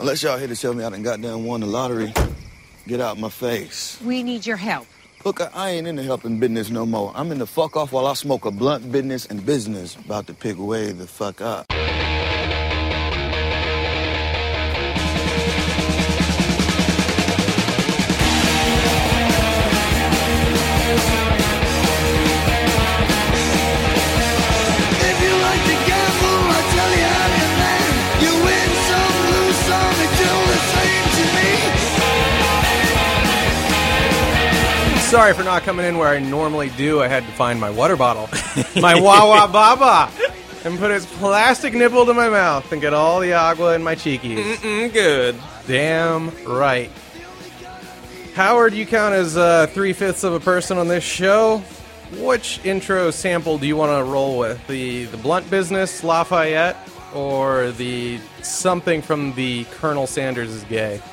Unless y'all here to tell me I done goddamn won the lottery, get out my face. We need your help. Look, I ain't in the helping business no more. I'm in the fuck off while I smoke a blunt business and business. About to pick way the fuck up. Sorry for not coming in where I normally do. I had to find my water bottle, my Wawa Baba, and put its plastic nipple to my mouth and get all the agua in my cheekies. Good. Damn right. Howard, you count as 3/5 of a person on this show. Which intro sample do you want to roll with? The Blunt Business, Lafayette, or the something from the Colonel Sanders is Gay?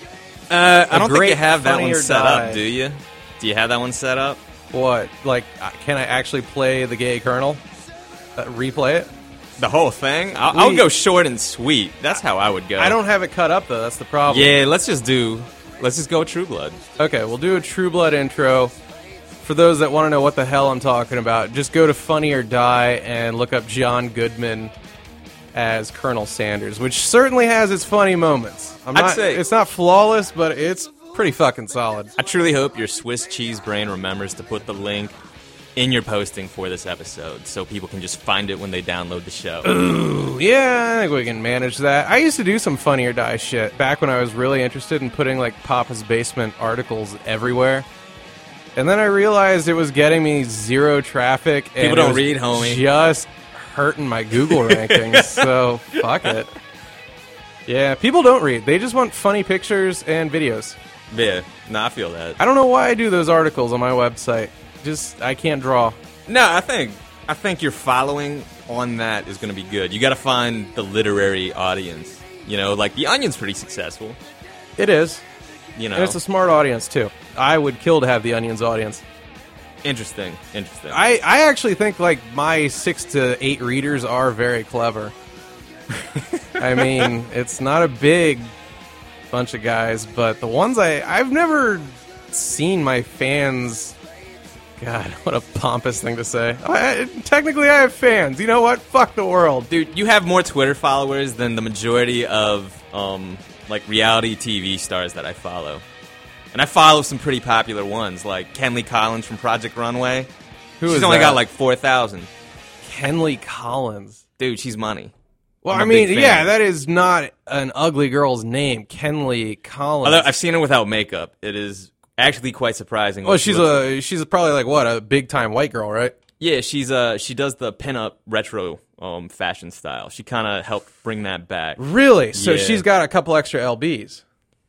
I don't think you have that Funny one or set Die. up, do you? Do you have that one set up? What? Like, can I actually play the Gay Colonel? Replay it? The whole thing? I'll go short and sweet. That's how I would go. I don't have it cut up, though. That's the problem. Yeah, let's just go True Blood. Okay, we'll do a True Blood intro. For those that want to know what the hell I'm talking about, just go to Funny or Die and look up John Goodman as Colonel Sanders, which certainly has its funny moments. I'd say it's not flawless, but it's pretty fucking solid. I truly hope your Swiss cheese brain remembers to put the link in your posting for this episode so people can just find it when they download the show. Ooh, yeah, I think we can manage that. I used to do some Funny or Die shit back when I was really interested in putting like Papa's Basement articles everywhere. And then I realized it was getting me zero traffic. And people don't read, homie. Just hurting my Google rankings, so fuck it. Yeah, people don't read. They just want funny pictures and videos. Yeah, no, I feel that. I don't know why I do those articles on my website. Just, I can't draw. No, I think your following on that is going to be good. You got to find the literary audience. You know, like The Onion's pretty successful. It is. You know, And it's a smart audience, too. I would kill to have The Onion's audience. Interesting. I actually think, like, my 6 to 8 readers are very clever. I mean, it's not a big bunch of guys, but the ones I've never seen my fans... God, what a pompous thing to say. Technically, I have fans. You know what? Fuck the world. Dude, you have more Twitter followers than the majority of, like, reality TV stars that I follow. And I follow some pretty popular ones, like Kenley Collins from Project Runway. She's only got, like, 4,000. Kenley Collins. Dude, she's money. Well, I'm a I mean, big fan. yeah, that is not an ugly girl's name. Kenley Collins. Although I've seen her without makeup. It is actually quite surprising. Well, she's probably like what, a big time white girl, right? Yeah, she does the pinup retro fashion style. She kind of helped bring that back. Really? So Yeah. she's got a couple extra LBs.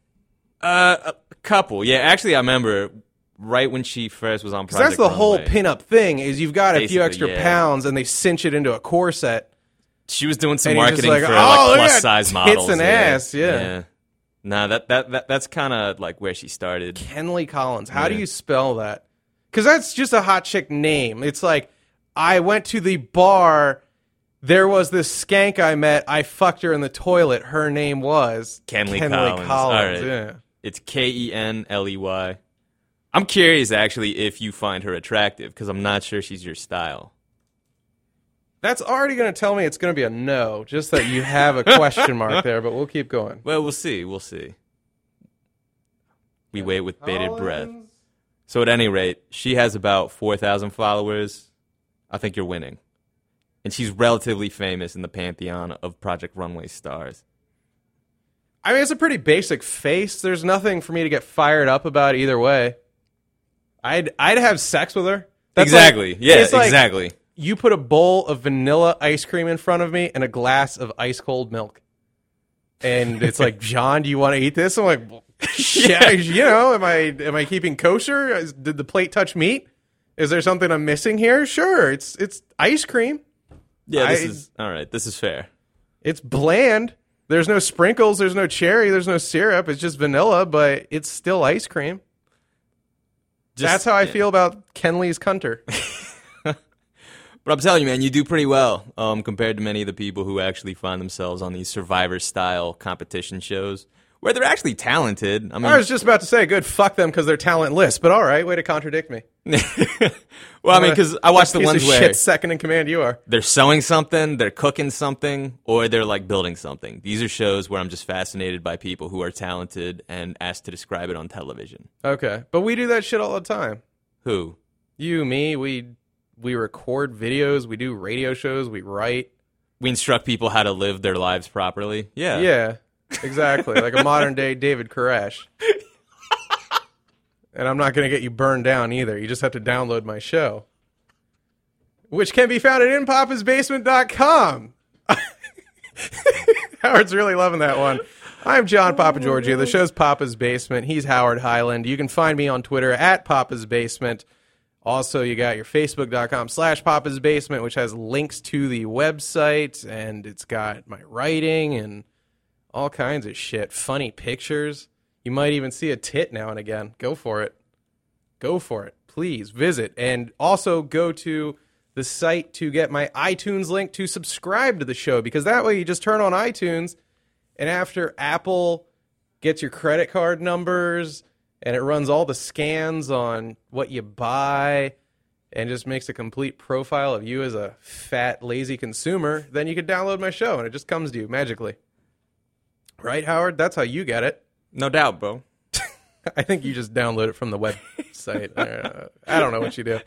A couple. Yeah, actually, I remember right when she first was on Project That's the whole Runway. pinup thing. Is you've got a few Basically, extra yeah. pounds and they cinch it into a corset. She was doing some And you're just marketing like, for oh, like look plus at size tits models. and ass, yeah. Nah, that's kind of like where she started. Kenley Collins. How do Yeah. you spell that? Because that's just a hot chick name. It's like, I went to the bar. There was this skank I met. I fucked her in the toilet. Her name was Kenley Collins. All right. Yeah. It's Kenley. I'm curious, actually, if you find her attractive, because I'm not sure she's your style. That's already going to tell me it's going to be a no, just that you have a question mark there, but we'll keep going. Well, we'll see. We wait with bated breath. So at any rate, she has about 4,000 followers. I think you're winning. And she's relatively famous in the pantheon of Project Runway stars. I mean, it's a pretty basic face. There's nothing for me to get fired up about either way. I'd have sex with her. That's exactly. like- yeah, it's like exactly. You put a bowl of vanilla ice cream in front of me and a glass of ice cold milk. And it's like, John, do you want to eat this? I'm like, well, yeah, you know, am I keeping kosher? Did the plate touch meat? Is there something I'm missing here? Sure, it's ice cream. Yeah, this is all right. This is fair. It's bland. There's no sprinkles. There's no cherry. There's no syrup. It's just vanilla, but it's still ice cream. That's how I feel about Kenley's Cunter. But I'm telling you, man, you do pretty well compared to many of the people who actually find themselves on these Survivor-style competition shows where they're actually talented. I was just about to say, good, fuck them because they're talentless. But all right, way to contradict me. Well, I mean, because I watch the ones where shit second in command you are. They're sewing something, they're cooking something, or they're like building something. These are shows where I'm just fascinated by people who are talented and asked to describe it on television. Okay, but we do that shit all the time. Who? You, me, we record videos, we do radio shows, we write. We instruct people how to live their lives properly. Yeah. Yeah, exactly. Like a modern day David Koresh. And I'm not going to get you burned down either. You just have to download my show, which can be found at inpapasbasement.com. Howard's really loving that one. I'm John Papa Giorgio. The show's Papa's Basement. He's Howard Highland. You can find me on Twitter at Papa's Basement. Also, you got your Facebook.com/Papa's Basement, which has links to the website, and it's got my writing and all kinds of shit. Funny pictures. You might even see a tit now and again. Go for it. Go for it. Please visit. And also go to the site to get my iTunes link to subscribe to the show, because that way you just turn on iTunes, and after Apple gets your credit card numbers and it runs all the scans on what you buy and just makes a complete profile of you as a fat, lazy consumer, then you can download my show and it just comes to you magically. Right, Howard? That's how you get it. No doubt, bro. I think you just download it from the website. I don't know what you do.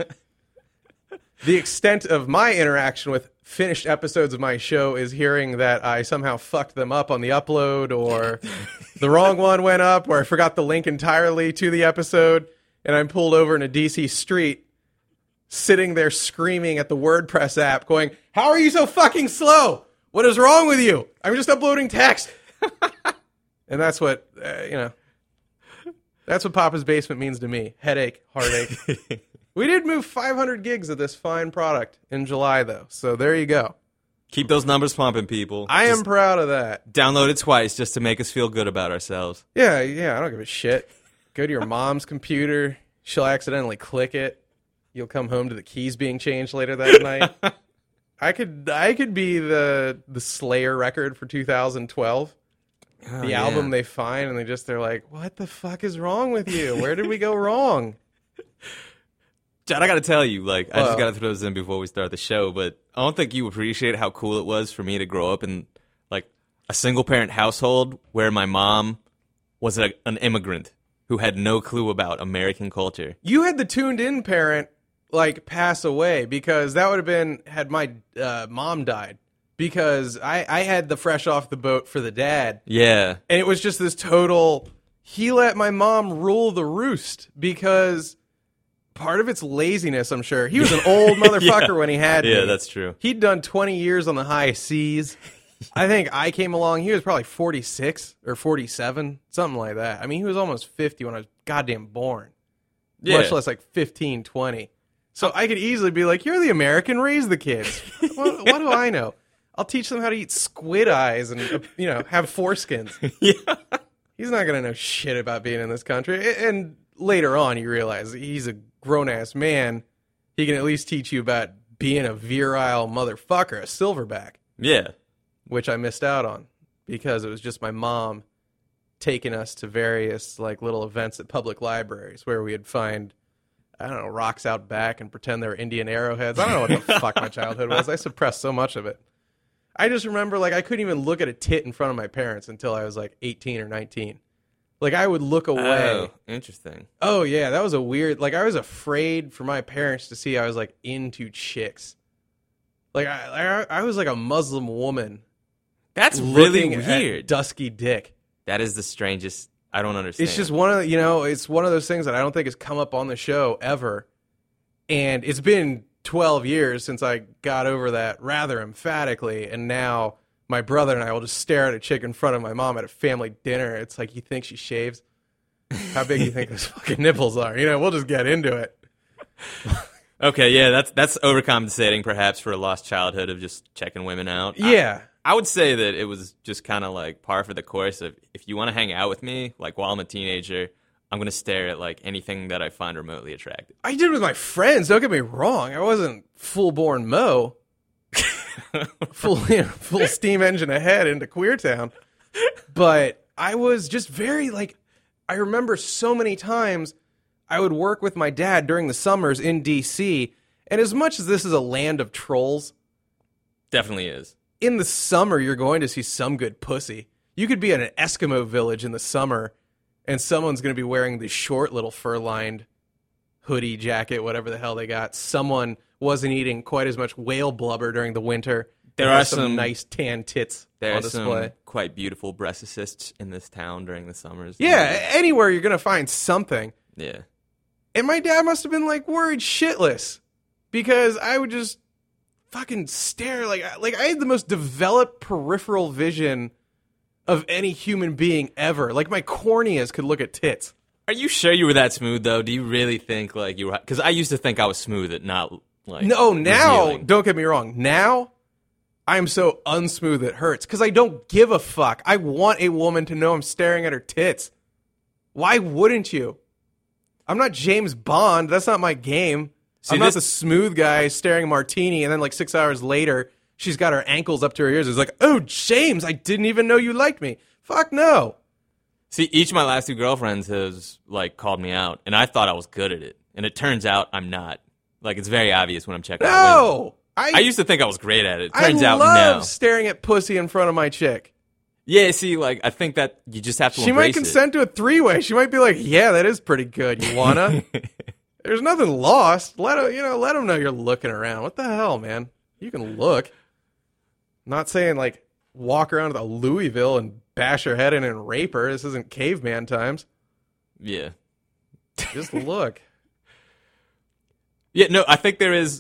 The extent of my interaction with finished episodes of my show is hearing that I somehow fucked them up on the upload, or the wrong one went up, or I forgot the link entirely to the episode, and I'm pulled over in a DC street, sitting there screaming at the WordPress app, going, "How are you so fucking slow? What is wrong with you? I'm just uploading text." And that's what, that's what Papa's Basement means to me. Headache, heartache. We did move 500 gigs of this fine product in July, though. So there you go. Keep those numbers pumping, people. I am proud of that. Download it twice just to make us feel good about ourselves. Yeah, I don't give a shit. Go to your mom's computer. She'll accidentally click it. You'll come home to the keys being changed later that night. I could be the Slayer record for 2012. The album they find, and they're like, what the fuck is wrong with you? Where did we go wrong? John, I got to tell you, I just got to throw this in before we start the show, but I don't think you appreciate how cool it was for me to grow up in, a single-parent household where my mom was an immigrant who had no clue about American culture. You had the tuned-in parent, pass away, because that would have been, had my mom died. Because I had the fresh off the boat for the dad. Yeah. And it was just this total, he let my mom rule the roost, because part of it's laziness, I'm sure. He was an old motherfucker when he had me. Yeah, that's true. He'd done 20 years on the high seas. I think I came along, he was probably 46 or 47, something like that. I mean, he was almost 50 when I was goddamn born. Yeah. Much less 15, 20. So I could easily be like, you're the American, raise the kids. What do I know? I'll teach them how to eat squid eyes and, have foreskins. Yeah. He's not going to know shit about being in this country. And later on, you realize he's a grown-ass man. He can at least teach you about being a virile motherfucker, a silverback. Yeah. Which I missed out on because it was just my mom taking us to various, little events at public libraries where we'd find, I don't know, rocks out back and pretend they were Indian arrowheads. I don't know what the fuck my childhood was. I suppressed so much of it. I just remember, I couldn't even look at a tit in front of my parents until I was, 18 or 19. I would look away. Oh, interesting. Oh, yeah, that was a weird... I was afraid for my parents to see I was, into chicks. I was like a Muslim woman. That's really weird. At dusky dick. That is the strangest... I don't understand. It's just one of it's one of those things that I don't think has come up on the show ever. And it's been 12 years since I got over that rather emphatically, and now my brother and I will just stare at a chick in front of my mom at a family dinner. It's like, you think she shaves? How big do you think those fucking nipples are? We'll just get into it. Okay, yeah, that's overcompensating perhaps for a lost childhood of just checking women out. Yeah. I would say that it was just kind of par for the course of, if you want to hang out with me, while I'm a teenager, I'm going to stare at like anything that I find remotely attractive. I did it with my friends. Don't get me wrong. I wasn't full-born Mo. Full steam engine ahead into Queer Town. But I was just very like, I remember so many times I would work with my dad during the summers in D.C. And as much as this is a land of trolls, Definitely is. in the summer you're going to see some good pussy. You could be in an Eskimo village in the summer and someone's going to be wearing the short little fur-lined hoodie, jacket, whatever the hell they got. Someone wasn't eating quite as much whale blubber during the winter. There Has are some nice tan tits There on are display. some quite beautiful breast assists in this town during the summers. Yeah, anywhere you're going to find something. Yeah. And my dad must have been like worried shitless because I would just fucking stare like I had the most developed peripheral vision of any human being ever. Like my corneas could look at tits. Are you sure you were that smooth, though? Do you really think, like, you were... Because I used to think I was smooth at not, like... No, now, revealing. don't get me wrong. Now, I'm so unsmooth it hurts because I don't give a fuck. I want a woman to know I'm staring at her tits. Why wouldn't you? I'm not James Bond. That's not my game. See, I'm not this- the smooth guy staring a martini, and then like 6 hours later, she's got her ankles up to her ears. It's like, oh, James, I didn't even know you liked me. Fuck no. See, each of my last two girlfriends has, like, called me out, and I thought I was good at it. And it turns out I'm not. Like, it's very obvious when I'm checking out women. No. I used to think I was great at it. I Turns out, love no. staring at pussy in front of my chick. Yeah, see, like, I think that you just have to She might embrace consent to a three-way. She might be like, "Yeah, that is pretty good. You wanna?" There's nothing lost. Let them know you're looking around. What the hell, man? You can look. Not saying like walk around with a Louisville and bash her head in and rape her. This isn't caveman times. it. Yeah. Just look. Yeah, no, I think there is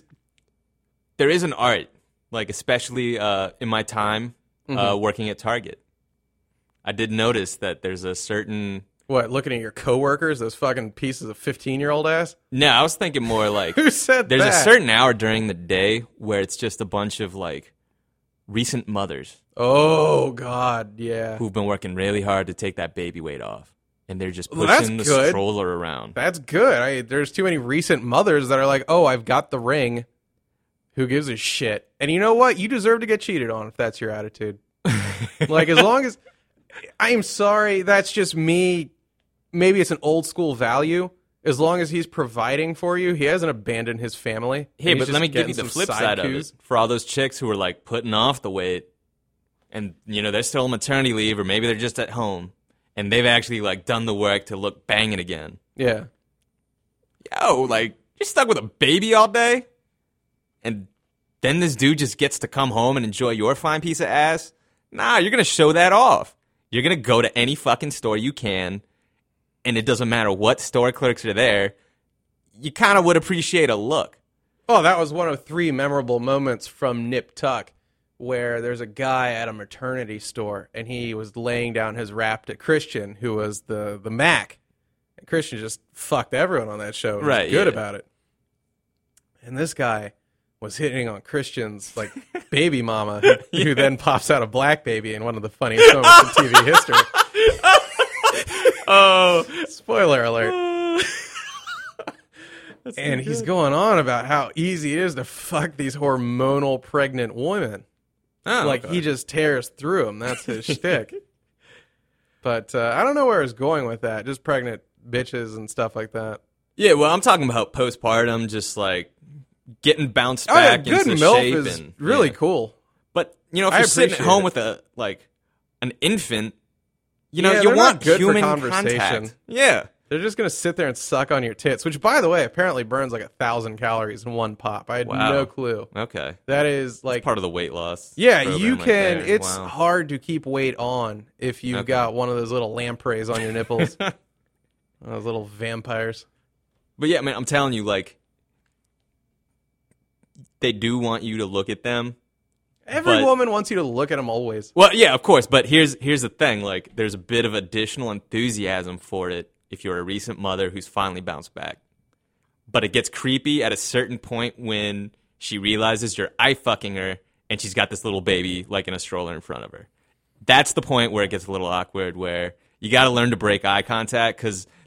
an art, like, especially in my time working at Target. I did notice that there's a certain... What? Looking at your coworkers, those fucking pieces of 15-year-old ass. No, I was thinking more like... Who said There's that? a certain hour during the day where it's just a bunch of, like, recent mothers Oh God, yeah. who've been working really hard to take that baby weight off. And they're just Well, that's pushing the good. stroller around. That's good. There's too many recent mothers that are like, oh, I've got the ring. Who gives a shit? And you know what? You deserve to get cheated on if that's your attitude. Like, as long as... I'm sorry, that's just me. Maybe it's an old school value. As long as he's providing for you, he hasn't abandoned his family. Hey, He's but just let me give getting you the some flip side side of coups. it. For all those chicks who are, like, putting off the weight, and, you know, they're still on maternity leave, or maybe they're just at home, and they've actually, like, done the work to look banging again. Yeah. Yo, like, you're stuck with a baby all day? And then this dude just gets to come home and enjoy your fine piece of ass? Nah, you're going to show that off. You're going to go to any fucking store you can, and it doesn't matter what store clerks are there. You kind of would appreciate a look. Oh, that was one of 3 memorable moments from Nip Tuck, where there's a guy at a maternity store, and he was laying down his rap to Christian, who was the Mac. And Christian just fucked everyone on that show. And Right, was good yeah. about it. And this guy was hitting on Christian's like baby mama, who then pops out a black baby in one of the funniest moments in TV history. Oh, Spoiler alert. And he's going on about how easy it is to fuck these hormonal pregnant women. oh Like, he just tears through them. That's his shtick. But I don't know where he's going with that. Just pregnant bitches and stuff like that. yeah. Well, I'm talking about postpartum, just like getting bounced Oh, yeah, back good into MILF shape, is and really yeah. cool. But you know, if I you're sitting at appreciate home it. with an infant, you know, Yeah, you they're want not good for human conversation. contact. Yeah. They're just going to sit there and suck on your tits, which, by the way, apparently burns like 1,000 calories in one pop. I had Wow. no clue. Okay. That is like... Part of the weight loss. Yeah, program you right can. there. It's Wow. hard to keep weight on if you've Okay. got one of those little lampreys on your nipples. Those little vampires. But yeah, man, I'm telling you, like, they do want you to look at them. Every But- woman wants you to look at them always. Well, yeah, of course, but here's the thing, like, there's a bit of additional enthusiasm for it if you're a recent mother who's finally bounced back. But it gets creepy at a certain point when she realizes you're eye-fucking her and she's got this little baby, like, in a stroller in front of her. That's the point where it gets a little awkward, where you got to learn to break eye contact, because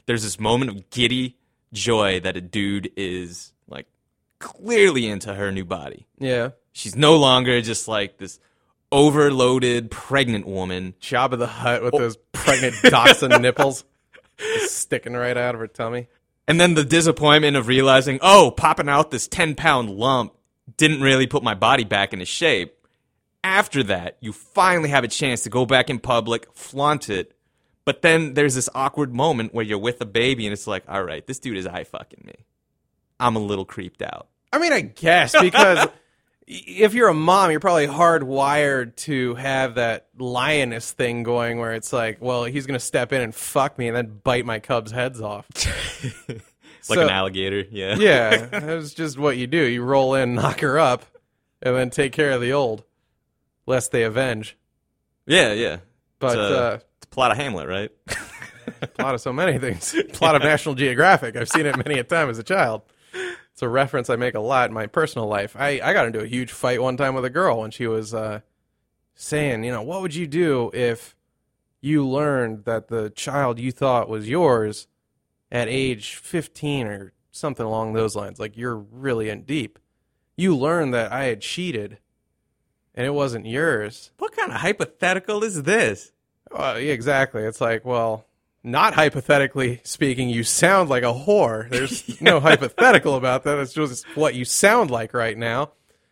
there's this moment of giddy joy that a dude is like clearly into her new body. Yeah. She's no longer just like this overloaded pregnant woman. Jabba the Hutt with those pregnant dachshund nipples just sticking right out of her tummy. And then the disappointment of realizing, oh, popping out this 10-pound lump didn't really put my body back into shape. After that, you finally have a chance to go back in public, flaunt it. But then there's this awkward moment where you're with a baby and it's like, all right, this dude is eye-fucking me. I'm a little creeped out. I mean, I guess, because if you're a mom, you're probably hardwired to have that lioness thing going where it's like, well, he's going to step in and fuck me and then bite my cubs' heads off. Like an alligator, yeah. Yeah, that's just what you do. You roll in, knock her up, and then take care of the old, lest they avenge. Yeah. But it's a plot of Hamlet, right? Plot of so many things. Plot of National Geographic. I've seen it many a time as a child. It's a reference I make a lot in my personal life. I got into a huge fight one time with a girl when she was saying, what would you do if you learned that the child you thought was yours at age 15 or something along those lines? Like, you're really in deep. You learned that I had cheated and it wasn't yours. What kind of hypothetical is this? Yeah, exactly. It's like, well, not hypothetically speaking, you sound like a whore. There's no hypothetical about that. It's just what you sound like right now.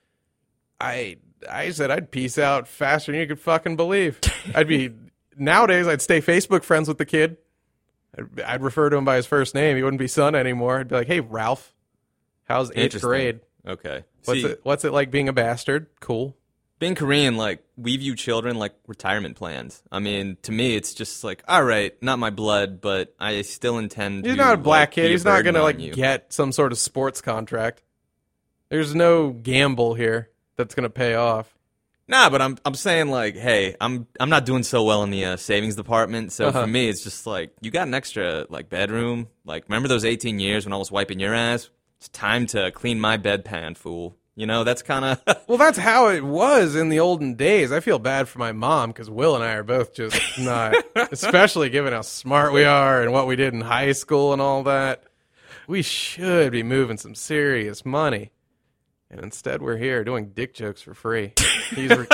I said I'd peace out faster than you could fucking believe. Nowadays, I'd stay Facebook friends with the kid. I'd refer to him by his first name. He wouldn't be son anymore. I'd be like, hey, Ralph, how's 8th grade? Okay. What's it like being a bastard? Cool. Being Korean, like, we view children like retirement plans. I mean, to me, it's just like, all right, not my blood, but I still intend to. He's not a black kid. Be a He's not going burden to, on you. get some sort of sports contract. There's no gamble here that's going to pay off. Nah, but I'm saying, like, hey, I'm not doing so well in the savings department, so for me, it's just like, you got an extra, like, bedroom. Like, remember those 18 years when I was wiping your ass? It's time to clean my bedpan, fool. That's kind of... Well, that's how it was in the olden days. I feel bad for my mom because Will and I are both just not, especially given how smart we are and what we did in high school and all that. We should be moving some serious money. And instead we're here doing dick jokes for free. It's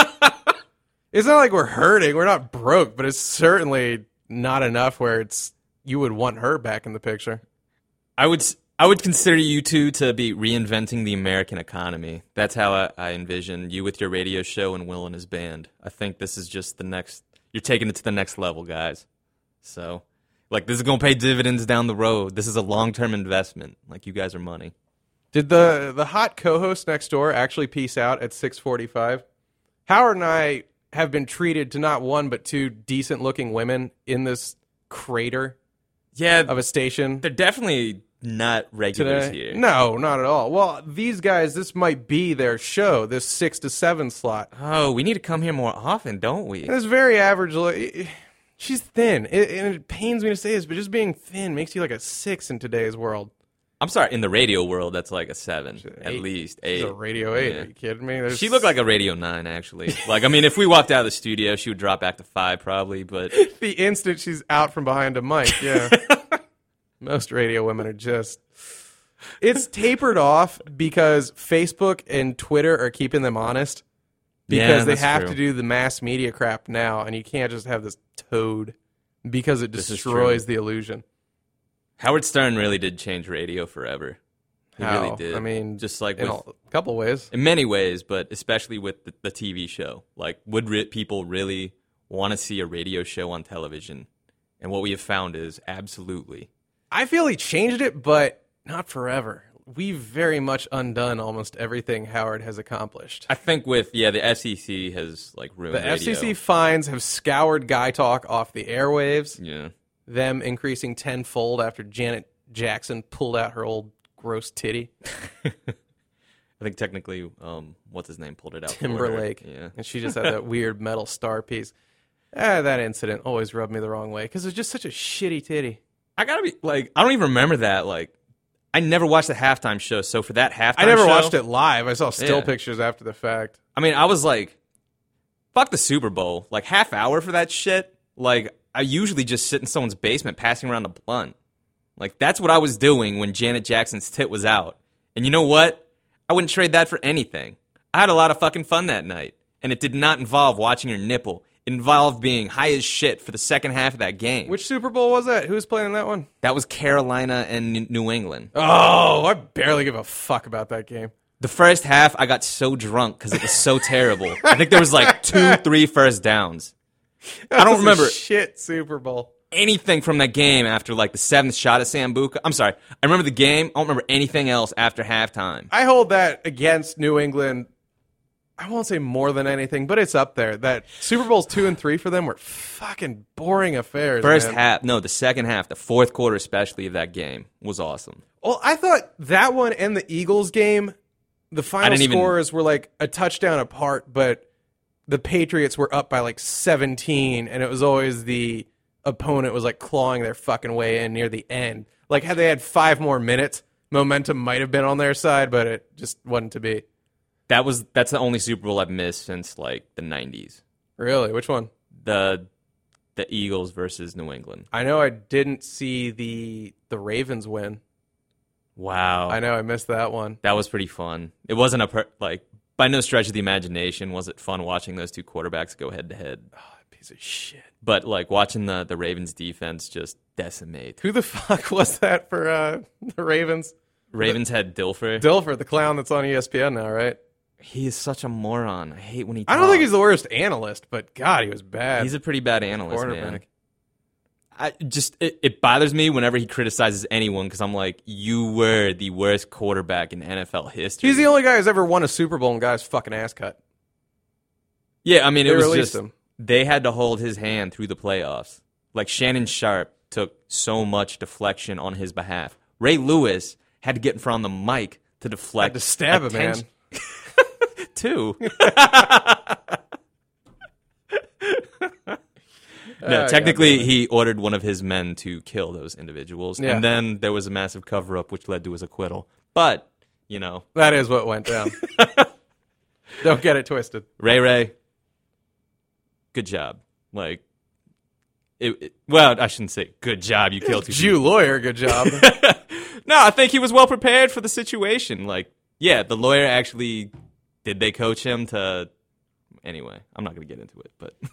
not like we're hurting. We're not broke, but it's certainly not enough where you would want her back in the picture. I would consider you two to be reinventing the American economy. That's how I envision you with your radio show and Will and his band. I think this is just the next... You're taking it to the next level, guys. So, like, this is going to pay dividends down the road. This is a long-term investment. Like, you guys are money. Did the hot co-host next door actually peace out at 6:45? Howard and I have been treated to not one but two decent-looking women in this crater of a station. They're definitely... not regulars today. here. No, not at all. Well, these guys, this might be their show, this 6 to 7 slot. Oh, we need to come here more often, don't we? And it's very average. She's thin. And it pains me to say this, but just being thin makes you like a 6 in today's world. I'm sorry, in the radio world, that's like a 7, at least 8. She's a radio 8. Yeah. Are you kidding me? She looked like a radio 9, actually. Like, I mean, if we walked out of the studio, she would drop back to 5, probably, but... The instant she's out from behind a mic, yeah. Most radio women are just... It's tapered off because Facebook and Twitter are keeping them honest. Because they have to do the mass media crap now, and you can't just have this toad because it destroys the illusion. Howard Stern really did change radio forever. He really did. I mean, just like in a couple ways. In many ways, but especially with the TV show. Like, would people really want to see a radio show on television? And what we have found is absolutely... I feel he changed it, but not forever. We've very much undone almost everything Howard has accomplished. I think the FCC has, like, ruined radio. The FCC fines have scoured Guy Talk off the airwaves. Yeah. Them increasing tenfold after Janet Jackson pulled out her old gross titty. I think technically, what's his name pulled it out. Timberlake. Yeah. And she just had that weird metal star piece. That incident always rubbed me the wrong way because it's just such a shitty titty. I gotta be, like, I don't even remember that. Like, I never watched the halftime show, so for that halftime show... I never watched it live. I saw still pictures after the fact. I mean, I was like, fuck the Super Bowl. Like, half hour for that shit? Like, I usually just sit in someone's basement passing around a blunt. Like, that's what I was doing when Janet Jackson's tit was out. And you know what? I wouldn't trade that for anything. I had a lot of fucking fun that night. And it did not involve watching her nipple. It involved being high as shit for the second half of that game. Which Super Bowl was that? Who was playing in that one? That was Carolina and New England. Oh, I barely give a fuck about that game. The first half, I got so drunk because it was so terrible. I think there was like 2-3 first downs. I don't remember Shit Super Bowl. anything from that game after like the 7th shot at Sambuca. I'm sorry. I remember the game. I don't remember anything else after halftime. I hold that against New England. I won't say more than anything, but it's up there. That Super Bowls 2 and 3 for them were fucking boring affairs. First man. half, no, the second half, the fourth quarter especially of that game was awesome. Well, I thought that one and the Eagles game, the final scores were like a touchdown apart, but the Patriots were up by like 17, and it was always the opponent was like clawing their fucking way in near the end. Like, had they had 5 more minutes, momentum might have been on their side, but it just wasn't to be. That's the only Super Bowl I've missed since like the 90s. Really? Which one? The Eagles versus New England. I know I didn't see the Ravens win. Wow. I know I missed that one. That was pretty fun. It wasn't by no stretch of the imagination was it fun watching those two quarterbacks go head to head. Oh, piece of shit. But like watching the Ravens defense just decimate. Who the fuck was that for the Ravens? Ravens had Dilfer. Dilfer, the clown that's on ESPN now, right? He is such a moron. I hate when he I don't think he's the worst analyst, but God, he was bad. He's a pretty bad analyst, man. It bothers me whenever he criticizes anyone because I'm like, you were the worst quarterback in NFL history. He's the only guy who's ever won a Super Bowl and got his fucking ass cut. Yeah, I mean, They it was released just him. they had to hold his hand through the playoffs. Like Shannon Sharp took so much deflection on his behalf. Ray Lewis had to get in front of the mic to deflect. Had to stab a man. attention. Too. No, technically, he ordered one of his men to kill those individuals, Yeah. and then there was a massive cover-up which led to his acquittal. But, you know, That is what went down. Don't get it twisted. Ray, good job. Like, well, I shouldn't say good job. You killed two Jew lawyer, good job. No, I think he was well prepared for the situation. Like, yeah, the lawyer actually, did they coach him to, anyway, I'm not going to get into it, but.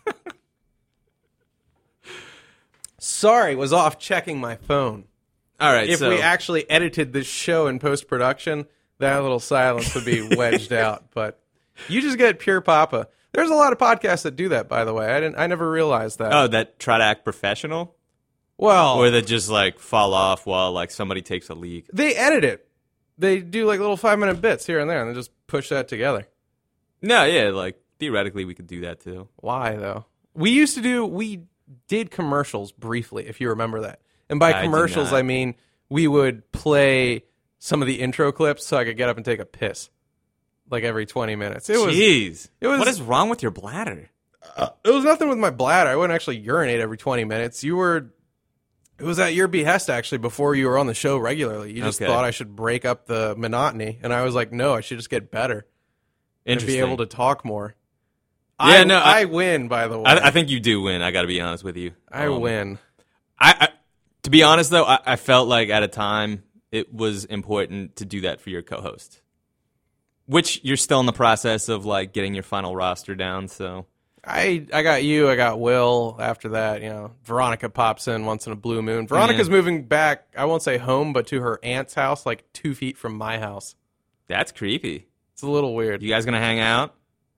Sorry, was off checking my phone. All right, If so. we actually edited this show in post-production, that little silence would be wedged out. But you just get pure papa. There's a lot of podcasts that do that, by the way. I never realized that. Oh, that try to act professional? Well, Or that just, like, fall off while, like, somebody takes a leak? they edit it. They do like little 5-minute bits here and there, and they just push that together. No, yeah, like, theoretically we could do that, too. Why, though? We did commercials briefly, if you remember that. And by I do commercials, not. I mean we would play some of the intro clips so I could get up and take a piss, like every 20 minutes. Jeez. it was- What is wrong with your bladder? It was nothing with my bladder. I wouldn't actually urinate every 20 minutes. It was at your behest, actually, before you were on the show regularly. You just Okay. thought I should break up the monotony, and I was like, no, I should just get better and be Interesting. able to talk more. Yeah, no, I win, by the way. I think you do win. I got to be honest with you. I win. I to be honest though, I felt like at a time it was important to do that for your co-host, which you're still in the process of like getting your final roster down. So I got you. I got Will. After that, Veronica pops in once in a blue moon. Veronica's moving back. I won't say home, but to her aunt's house, like 2 feet from my house. that's creepy. It's a little weird. You guys gonna hang out?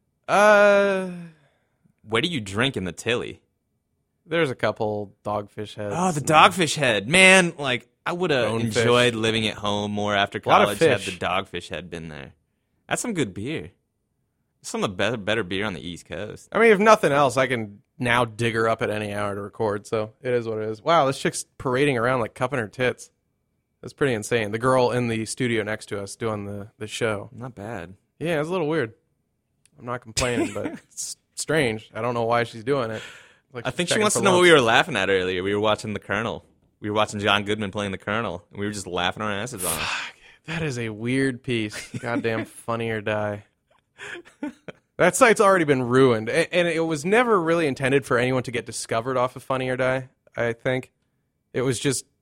Where do you drink in the Tilly? There's a couple dogfish heads. Oh, the dogfish head, man! Like I would have Bonefish. enjoyed living at home more after Lot of college had fish. the dogfish head been there. That's some good beer. Some of the better beer on the East Coast. I mean, if nothing else, I can now dig her up at any hour to record, so it is what it is. Wow, this chick's parading around like cupping her tits. That's pretty insane. The girl in the studio next to us doing the show. Not bad. Yeah, it's a little weird. I'm not complaining, but it's strange. I don't know why she's doing it. Like I think she's she wants to checking know for what we lumps. were laughing at earlier. We were watching The Colonel. We were watching John Goodman playing The Colonel, and we were just laughing our asses off. That is a weird piece. Goddamn Funny or Die. That site's already been ruined, and it was never really intended for anyone to get discovered off of Funny or Die, I think. It was just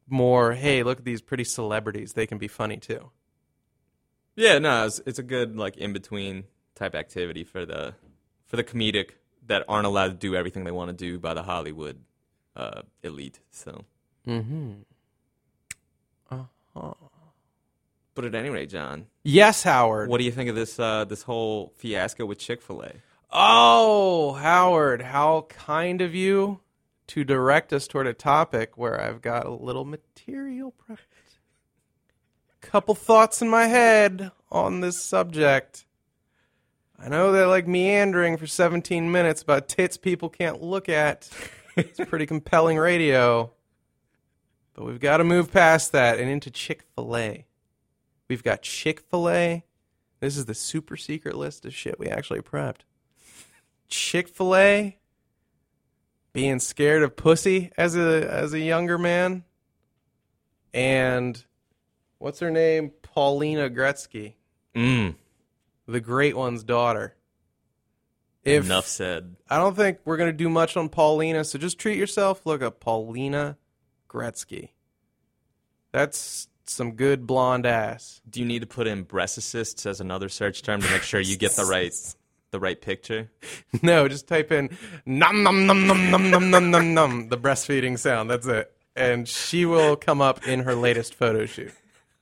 more, hey, look at these pretty celebrities. They can be funny too. Yeah, no, it's a good like in between type activity for the comedic that aren't allowed to do everything they want to do by the Hollywood elite. So. Mm-hmm. Uh-huh. But at any rate, John. Yes, Howard. What do you think of this whole fiasco with Chick-fil-A? Oh, Howard, how kind of you to direct us toward a topic where I've got a little material prepped. Couple thoughts in my head on this subject. I know they're like meandering for 17 minutes about tits people can't look at. It's pretty compelling radio. But we've got to move past that and into Chick-fil-A. We've got Chick-fil-A. This is the super secret list of shit we actually prepped. Chick-fil-A, being scared of pussy as a younger man, and what's her name? Paulina Gretzky, the great one's daughter. Enough said. I don't think we're going to do much on Paulina, so just treat yourself. Look up Paulina Gretzky. That's some good blonde ass. Do you need to put in breasticysts as another search term to make sure you get the right picture? No, just type in num num num num num num num num num, the breastfeeding sound. That's it. And she will come up in her latest photo shoot.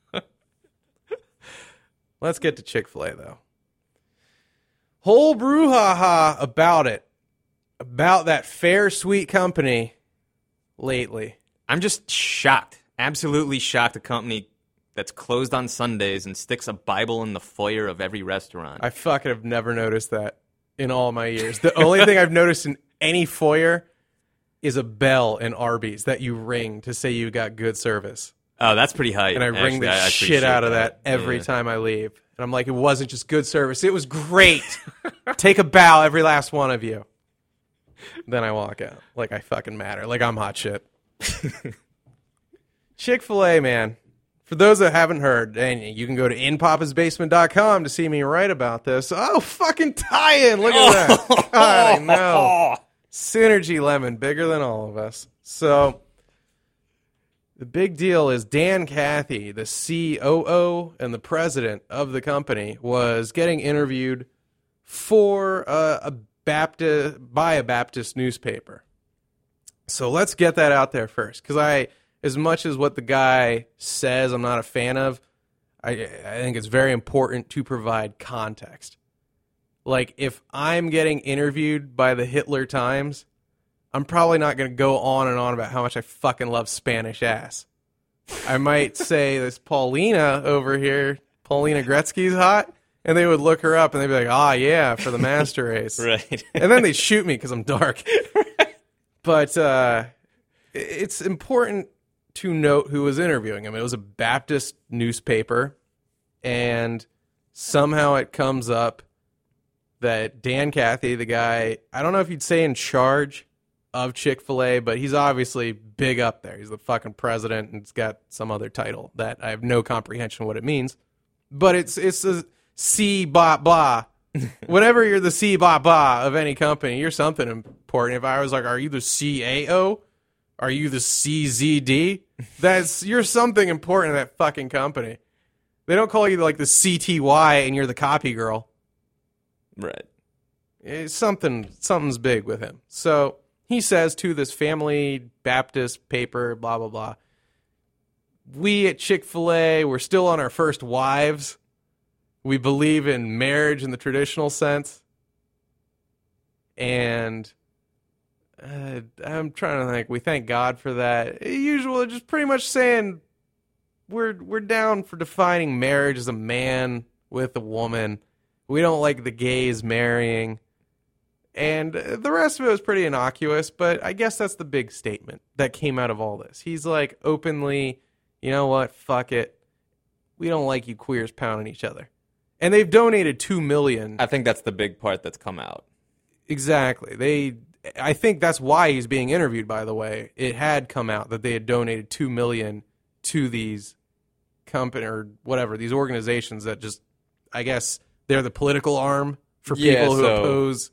Let's get to Chick-fil-A, though. Whole brouhaha about it. About that fair, sweet company lately. I'm just shocked. Absolutely shocked. A company that's closed on Sundays and sticks a Bible in the foyer of every restaurant. I fucking have never noticed that in all my years. The only thing I've noticed in any foyer is a bell in Arby's that you ring to say you got good service. Oh, that's pretty hype. And I ring the shit out of that every time I leave. And I'm like, it wasn't just good service. It was great. Take a bow, every last one of you. Then I walk out like I fucking matter. Like I'm hot shit. Chick-fil-A, man. For those that haven't heard, and you can go to inpapasbasement.com to see me write about this. Oh, fucking tie-in. Look at that. God, I know. Synergy Lemon, bigger than all of us. So the big deal is Dan Cathy, the COO and the president of the company, was getting interviewed for by a Baptist newspaper. So let's get that out there first, because as much as what the guy says I'm not a fan of, I think it's very important to provide context. Like, if I'm getting interviewed by the Hitler Times, I'm probably not going to go on and on about how much I fucking love Spanish ass. I might say this Paulina over here, Paulina Gretzky's hot, and they would look her up and they'd be like, ah, yeah, for the master race. Right. And then they'd shoot me because I'm dark. But it's important to note who was interviewing him. It was a Baptist newspaper, and somehow it comes up that Dan Cathy, the guy, I don't know if you'd say in charge of Chick-fil-A, but he's obviously big up there. He's the fucking president, and he's got some other title that I have no comprehension what it means. But it's a C blah blah. Whenever you're the C blah blah of any company, you're something important. If I was like, are you the CAO? Are you the CZD? You're something important in that fucking company. They don't call you like the CTY and you're the copy girl. Right. Something's big with him. So he says to this Family Baptist paper, blah, blah, blah, we at Chick-fil-A, we're still on our first wives. We believe in marriage in the traditional sense. And I'm trying to think. We thank God for that. Usual, just pretty much saying we're down for defining marriage as a man with a woman. We don't like the gays marrying. And the rest of it was pretty innocuous, but I guess that's the big statement that came out of all this. He's like openly, you know what, fuck it. We don't like you queers pounding each other. And they've donated $2 million. I think that's the big part that's come out. Exactly. I think that's why he's being interviewed, by the way. It had come out that they had donated $2 million to these company or whatever, these organizations that just, I guess, they're the political arm for people who oppose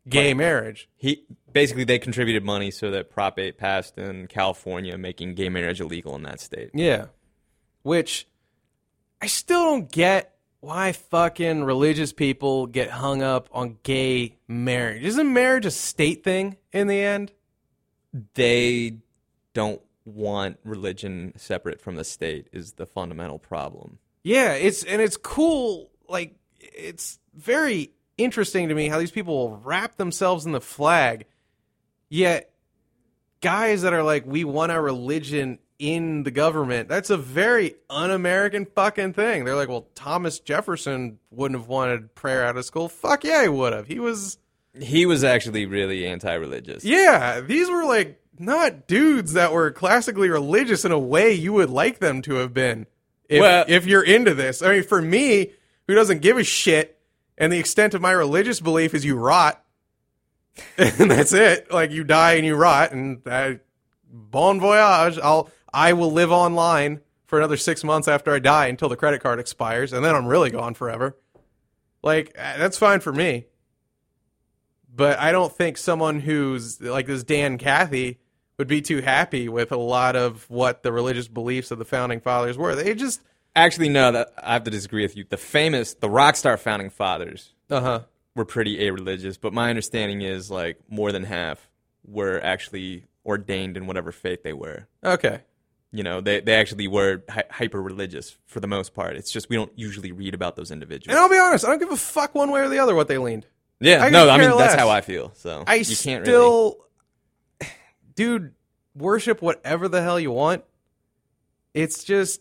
gay marriage. They contributed money so that Prop 8 passed in California, making gay marriage illegal in that state. Yeah. Which I still don't get why fucking religious people get hung up on gay marriage. Isn't marriage a state thing in the end? They don't want religion separate from the state is the fundamental problem. Yeah, it's cool. Like, it's very interesting to me how these people will wrap themselves in the flag, yet guys that are like, we want our religion in the government, that's a very un-American fucking thing. They're like, well, Thomas Jefferson wouldn't have wanted prayer out of school. Fuck yeah, he would have. He was actually really anti-religious. Yeah, these were like not dudes that were classically religious in a way you would like them to have been. If you're into this. I mean, for me, who doesn't give a shit, and the extent of my religious belief is you rot, and that's it. Like, you die and you rot, and bon voyage. I will live online for another 6 months after I die until the credit card expires, and then I'm really gone forever. Like, that's fine for me. But I don't think someone who's like this Dan Cathy would be too happy with a lot of what the religious beliefs of the founding fathers were. They just... Actually, no, that I have to disagree with you. The rock star founding fathers were pretty a-religious, but my understanding is like more than half were actually ordained in whatever faith they were. Okay. You know, they actually were hyper-religious for the most part. It's just we don't usually read about those individuals. And I'll be honest, I don't give a fuck one way or the other what they leaned. Yeah, I mean, that's how I feel. So you can't really... Dude, worship whatever the hell you want. It's just...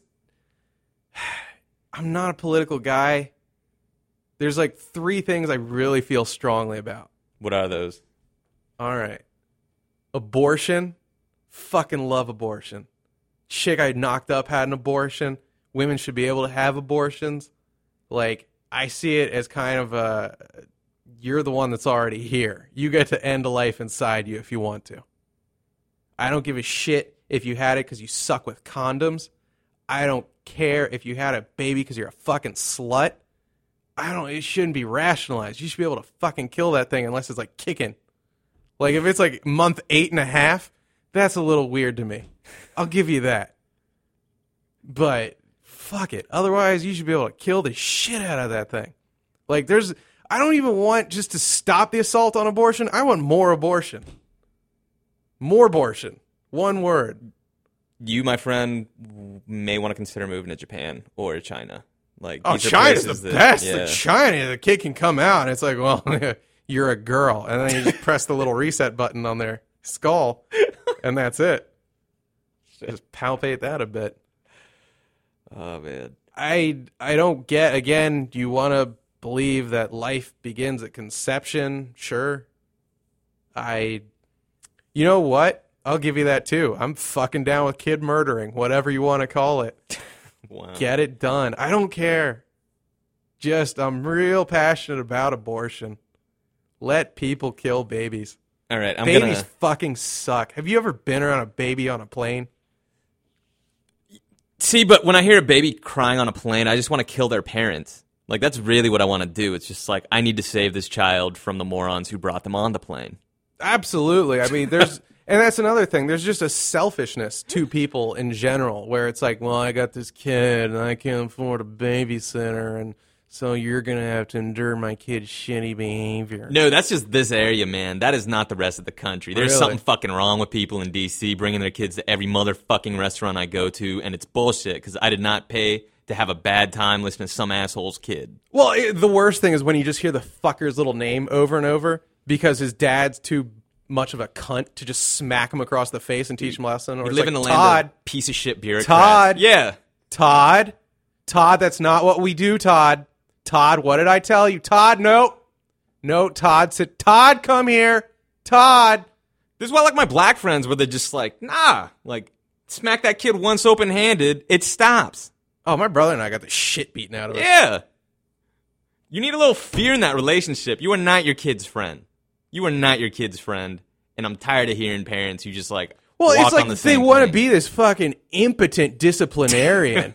I'm not a political guy. There's like 3 things I really feel strongly about. What are those? All right. Abortion. Fucking love abortion. Chick I knocked up had an abortion. Women should be able to have abortions. Like, I see it as kind of a... You're the one that's already here. You get to end a life inside you if you want to. I don't give a shit if you had it because you suck with condoms. I don't care if you had a baby because you're a fucking slut. It shouldn't be rationalized. You should be able to fucking kill that thing unless it's like kicking. Like if it's like month 8.5, that's a little weird to me. I'll give you that. But fuck it. Otherwise, you should be able to kill the shit out of that thing. Like I don't even want just to stop the assault on abortion. I want more abortion. More abortion. One word. You, my friend, may want to consider moving to Japan or China. Like, China's the best. Yeah. China, the kid can come out, and it's like, well, you're a girl. And then you just press the little reset button on their skull, and that's it. Just palpate that a bit. Oh, man. I don't get, again, do you want to believe that life begins at conception? Sure. You know what? I'll give you that too. I'm fucking down with kid murdering, whatever you want to call it. Wow. Get it done. I don't care. I'm real passionate about abortion. Let people kill babies. All right, babies fucking suck. Have you ever been around a baby on a plane? See, but when I hear a baby crying on a plane, I just want to kill their parents. Like, that's really what I want to do. It's just like, I need to save this child from the morons who brought them on the plane. Absolutely. I mean, and that's another thing. There's just a selfishness to people in general where it's like, well, I got this kid and I can't afford a babysitter, and so you're going to have to endure my kid's shitty behavior. No, that's just this area, man. That is not the rest of the country. There's something fucking wrong with people in D.C. bringing their kids to every motherfucking restaurant I go to, and it's bullshit because I did not pay to have a bad time listening to some asshole's kid. Well, the worst thing is when you just hear the fucker's little name over and over because his dad's too much of a cunt to just smack him across the face and teach him a lesson. Or we live in the land Todd, of piece of shit bureaucrats. Todd. Yeah. Todd, that's not what we do, Todd. Todd, what did I tell you? Todd, no. No, Todd said, Todd, come here. Todd. This is why I like my black friends where they're just like, nah, like, smack that kid once open-handed, it stops. Oh, my brother and I got the shit beaten out of us. Yeah. You need a little fear in that relationship. You are not your kid's friend. You are not your kid's friend. And I'm tired of hearing parents who just like, well, walk it's like on the same they want to plane. be this fucking impotent disciplinarian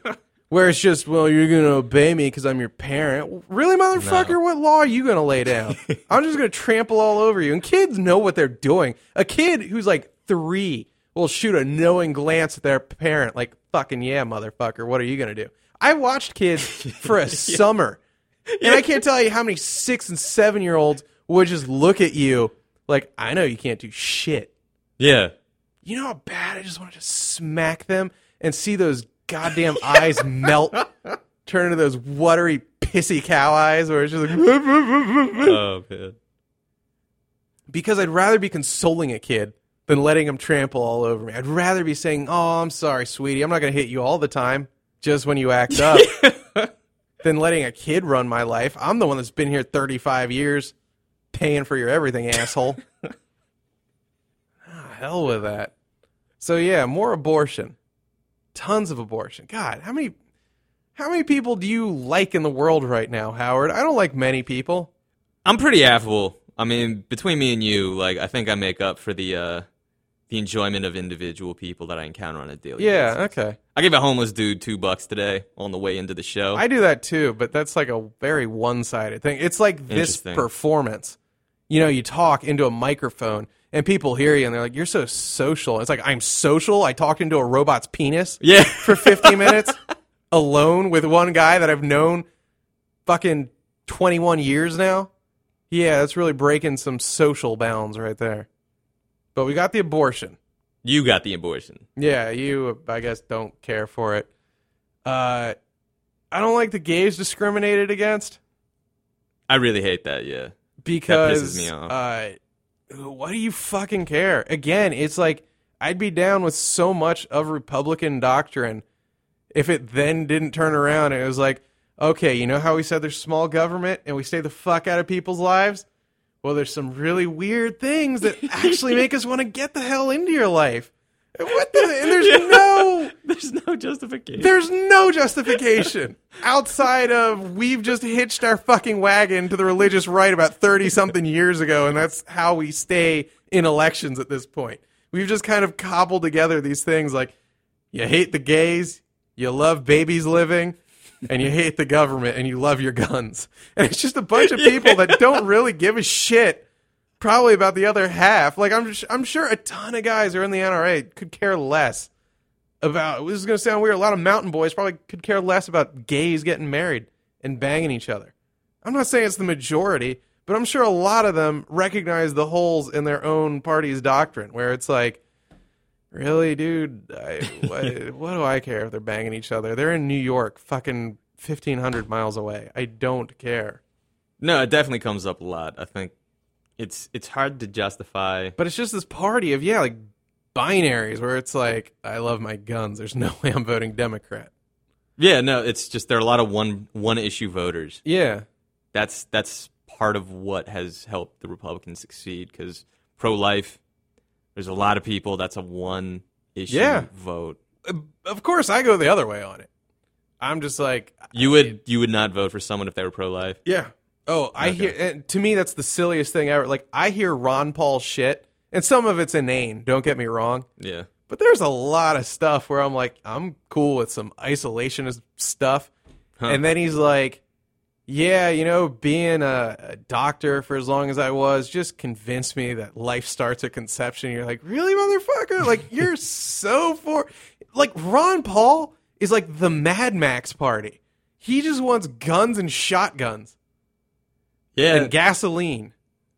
Where it's just, well, you're going to obey me because I'm your parent. Really, motherfucker? No. What law are you going to lay down? I'm just going to trample all over you. And kids know what they're doing. A kid who's like 3 will shoot a knowing glance at their parent like, fucking yeah, motherfucker. What are you going to do? I watched kids for a summer. And I can't tell you how many 6 and 7-year-olds would just look at you like, I know you can't do shit. Yeah. You know how bad I just want to just smack them and see those goddamn eyes melt, turn into those watery, pissy cow eyes where it's just like... Oh, man. Because I'd rather be consoling a kid than letting him trample all over me. I'd rather be saying, oh, I'm sorry, sweetie. I'm not going to hit you all the time just when you act up than letting a kid run my life. I'm the one that's been here 35 years paying for your everything, asshole. Hell with that. So, yeah, more abortion. Tons of abortion. God, how many people do you like in the world right now, Howard? I don't like many people. I'm pretty affable. I mean, between me and you, like, I think I make up for the enjoyment of individual people that I encounter on a daily basis. Yeah, okay. I gave a homeless dude $2 today on the way into the show. I do that too, but that's like a very one-sided thing. It's like this performance. You know, you talk into a microphone and people hear you and they're like, you're so social. It's like, I'm social? I talked into a robot's penis for 50 minutes alone with one guy that I've known fucking 21 years now? Yeah, that's really breaking some social bounds right there. But we got the abortion. You got the abortion. Yeah, you, I guess, don't care for it. I don't like the gays discriminated against. I really hate that, yeah. Because, that pisses me off. What do you fucking care? Again, it's like, I'd be down with so much of Republican doctrine if it then didn't turn around and it was like, okay, you know how we said there's small government and we stay the fuck out of people's lives? Well, there's some really weird things that actually make us want to get the hell into your life. What the? And there's no justification. There's no justification outside of we've just hitched our fucking wagon to the religious right about 30-something years ago, and that's how we stay in elections at this point. We've just kind of cobbled together these things like you hate the gays, you love babies living, and you hate the government, and you love your guns. And it's just a bunch of people that don't really give a shit probably about the other half. Like, I'm sure a ton of guys who are in the NRA could care less about, this is going to sound weird, a lot of mountain boys probably could care less about gays getting married and banging each other. I'm not saying it's the majority, but I'm sure a lot of them recognize the holes in their own party's doctrine, where it's like, really, dude, what do I care if they're banging each other? They're in New York, fucking 1,500 miles away. I don't care. No, it definitely comes up a lot. I think it's hard to justify. But it's just this party of, yeah, like binaries where it's like, I love my guns. There's no way I'm voting Democrat. Yeah, no, it's just there are a lot of one issue voters. Yeah. That's part of what has helped the Republicans succeed, because pro-life, there's a lot of people that's a one issue vote. Of course, I go the other way on it. I'm just like, you would not vote for someone if they were pro-life. Yeah. Oh, I hear. And to me, that's the silliest thing ever. Like, I hear Ron Paul shit, and some of it's inane. Don't get me wrong. Yeah. But there's a lot of stuff where I'm like, I'm cool with some isolationist stuff, and then he's like, yeah, you know, being a doctor for as long as I was just convinced me that life starts at conception. You're like, really, motherfucker? Like, you're so for... Like, Ron Paul is like the Mad Max party. He just wants guns and shotguns. Yeah. And gasoline.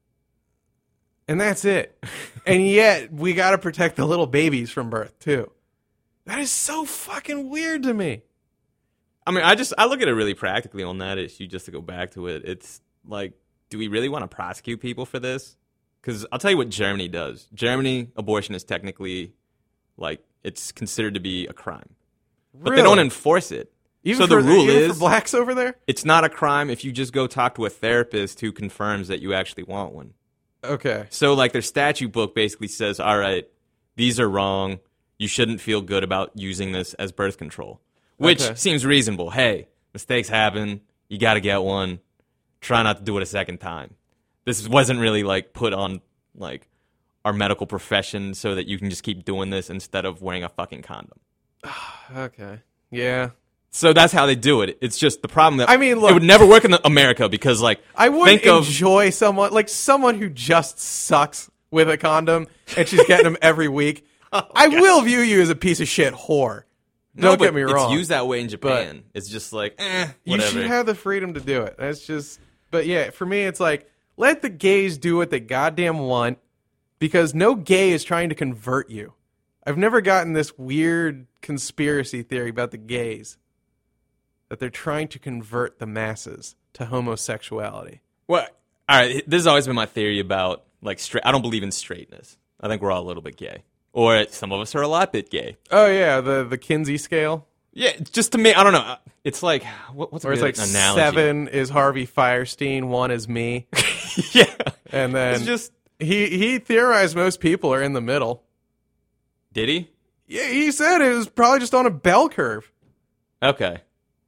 And that's it. And yet, we got to protect the little babies from birth, too. That is so fucking weird to me. I mean, I look at it really practically on that issue, just to go back to it. It's like, do we really want to prosecute people for this? Because I'll tell you what Germany does. Germany, abortion is technically, like, it's considered to be a crime. But they don't enforce it. Even so the rule is, for blacks over there? It's not a crime if you just go talk to a therapist who confirms that you actually want one. Okay. So, like, their statute book basically says, all right, these are wrong. You shouldn't feel good about using this as birth control. Which seems reasonable. Hey, mistakes happen. You got to get one. Try not to do it a second time. This wasn't really, like, put on, like, our medical profession so that you can just keep doing this instead of wearing a fucking condom. Okay. Yeah. So that's how they do it. It's just the problem that I mean, look, it would never work in America because, like, I wouldn't think of enjoy someone who just sucks with a condom and she's getting them every week. I will view you as a piece of shit whore. Don't get me wrong. It's used that way in Japan. It's just like, you whatever. should have the freedom to do it. That's just, but yeah, for me, it's like, let the gays do what they goddamn want because no gay is trying to convert you. I've never gotten this weird conspiracy theory about the gays that they're trying to convert the masses to homosexuality. Well, all right. This has always been my theory about, like, straight. I don't believe in straightness. I think we're all a little bit gay. Or some of us are a lot bit gay. Oh, yeah, the Kinsey scale. Yeah, just to me, I don't know. It's like, what's a Or it's good like analogy? 7 is Harvey Firestein, 1 is me. Yeah. And then It's just, he theorized most people are in the middle. did he? Yeah, he said it was probably just on a bell curve. Okay.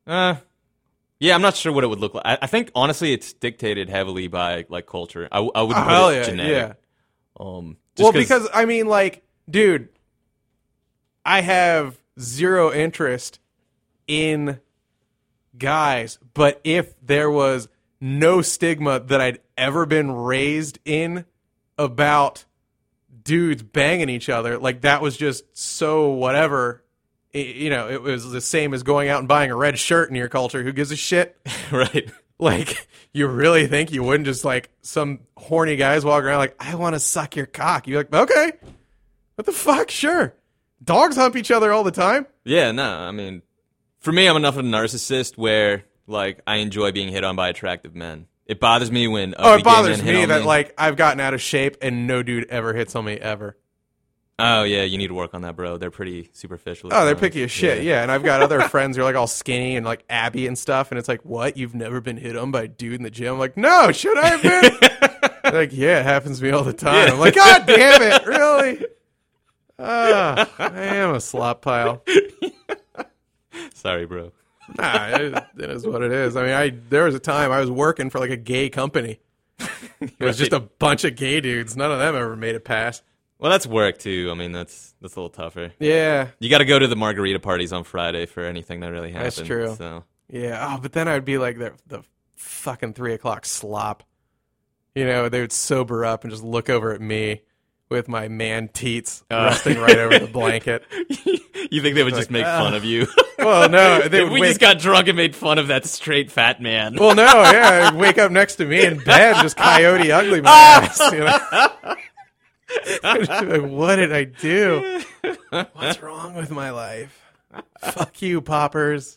Yeah, I'm not sure what it would look like. I think, honestly, it's dictated heavily by, like, culture. I wouldn't Hell put it yeah, genetic. yeah. Just Well, because, I mean, like, dude, I have zero interest in guys, but if there was no stigma that I'd ever been raised in about dudes banging each other, like, that was just so whatever. It was the same as going out and buying a red shirt in your culture. Who gives a shit? right. Like, you really think you wouldn't just, like, some horny guys walk around like, I want to suck your cock. You're like, okay. What the fuck? Sure. Dogs hump each other all the time. Yeah, no, I mean, for me, I'm enough of a narcissist where, like, I enjoy being hit on by attractive men. It bothers me when It bothers me that, like, I've gotten out of shape and no dude ever hits on me ever. Oh, yeah, you need to work on that, bro. They're pretty superficial. Oh, they're picky as shit, yeah. And I've got other friends who are, like, all skinny and, like, Abby and stuff. And it's like, what? You've never been hit on by a dude in the gym? I'm like, no, should I have been? They're like, yeah, it happens to me all the time. Yeah. I'm like, God damn it, really? I am a slop pile. Sorry, bro. Nah, it is what it is. I mean, there was a time I was working for, like, a gay company. It was just a bunch of gay dudes. None of them ever made it past. Well, that's work, too. I mean, that's a little tougher. Yeah. You got to go to the margarita parties on Friday for anything that really happens. That's true. So. Yeah. Oh, but then I'd be like the fucking 3 o'clock slop. You know, they would sober up and just look over at me with my man teats resting right over the blanket. You think they would just make fun of you? Well, no. We just got drunk and made fun of that straight fat man. Well, no, yeah. I'd wake up next to me in bed, just coyote ugly my ass. You know? Like, what did I do? What's wrong with my life? Fuck you, poppers.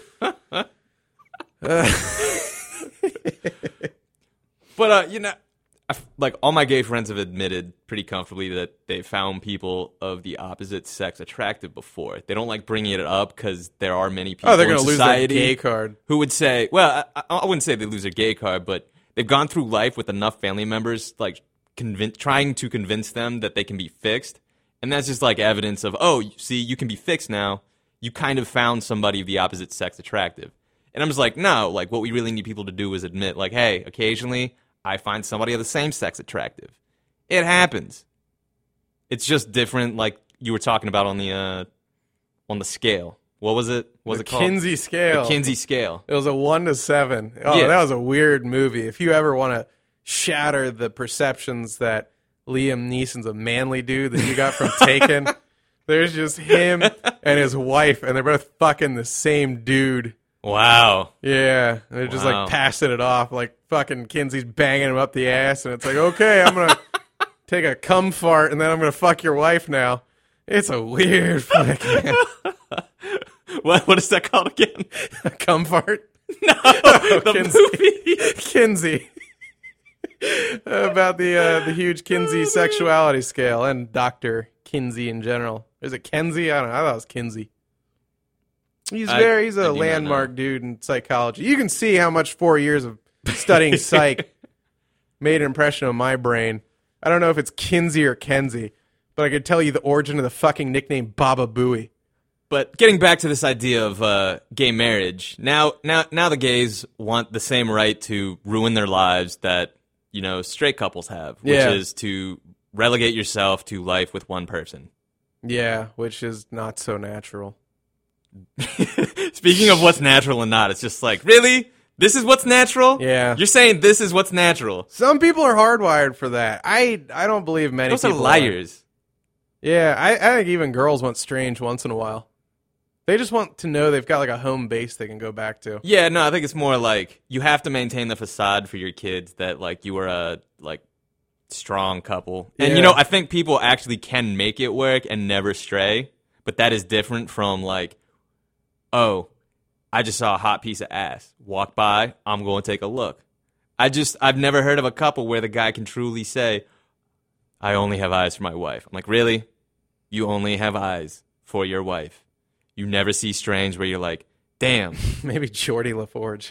But, like, all my gay friends have admitted pretty comfortably that they found people of the opposite sex attractive before. They don't like bringing it up because there are many people they're in going to lose their society gay card. who would say, well, I wouldn't say they lose their gay card, but they've gone through life with enough family members, like, trying to convince them that they can be fixed. And that's just like evidence of, oh, see, you can be fixed now. You kind of found somebody of the opposite sex attractive. And I'm just like, no, like, what we really need people to do is admit, like, hey, occasionally I find somebody of the same sex attractive. It happens. It's just different, like you were talking about on the scale. What was it? What was it called? Kinsey scale. The Kinsey scale. It was a 1 to 7. Oh, Yeah. That was a weird movie. If you ever want to shatter the perceptions that Liam Neeson's a manly dude that you got from Taken, there's just him and his wife, and they're both fucking the same dude. Wow. Yeah, and they're just Wow. like passing it off, like fucking Kinsey's banging him up the ass, and it's like, okay, I'm gonna take a cum fart, and then I'm gonna fuck your wife now. It's a weird fucking What is that called again? cum fart. No, the Kinsey. movie. Kinsey. About the huge Kinsey sexuality scale and Dr. Kinsey in general. Is it Kenzie? I don't know. I thought it was Kinsey. He's I a do not landmark dude in psychology. You can see how much 4 years of studying psych made an impression on my brain. I don't know if it's Kinsey or Kenzie, but I could tell you the origin of the fucking nickname Baba Booey. But getting back to this idea of gay marriage, now the gays want the same right to ruin their lives that, you know, straight couples have, which Yeah. is to relegate yourself to life with one person. Yeah, which is not so natural. Speaking of what's natural and not, it's just like, really? This is what's natural? Yeah. You're saying this is what's natural. Some people are hardwired for that. I don't believe many Those are people liars. Yeah, I think even girls want strange once in a while. They just want to know they've got like a home base they can go back to. Yeah, no, I think it's more like you have to maintain the facade for your kids that like you are a like strong couple. And Yeah. I think people actually can make it work and never stray, but that is different from like, oh, I just saw a hot piece of ass. Walk by, I'm going to take a look. I've never heard of a couple where the guy can truly say, I only have eyes for my wife. I'm like, really? You only have eyes for your wife. You never see strange where you're like, damn. Maybe Geordie LaForge.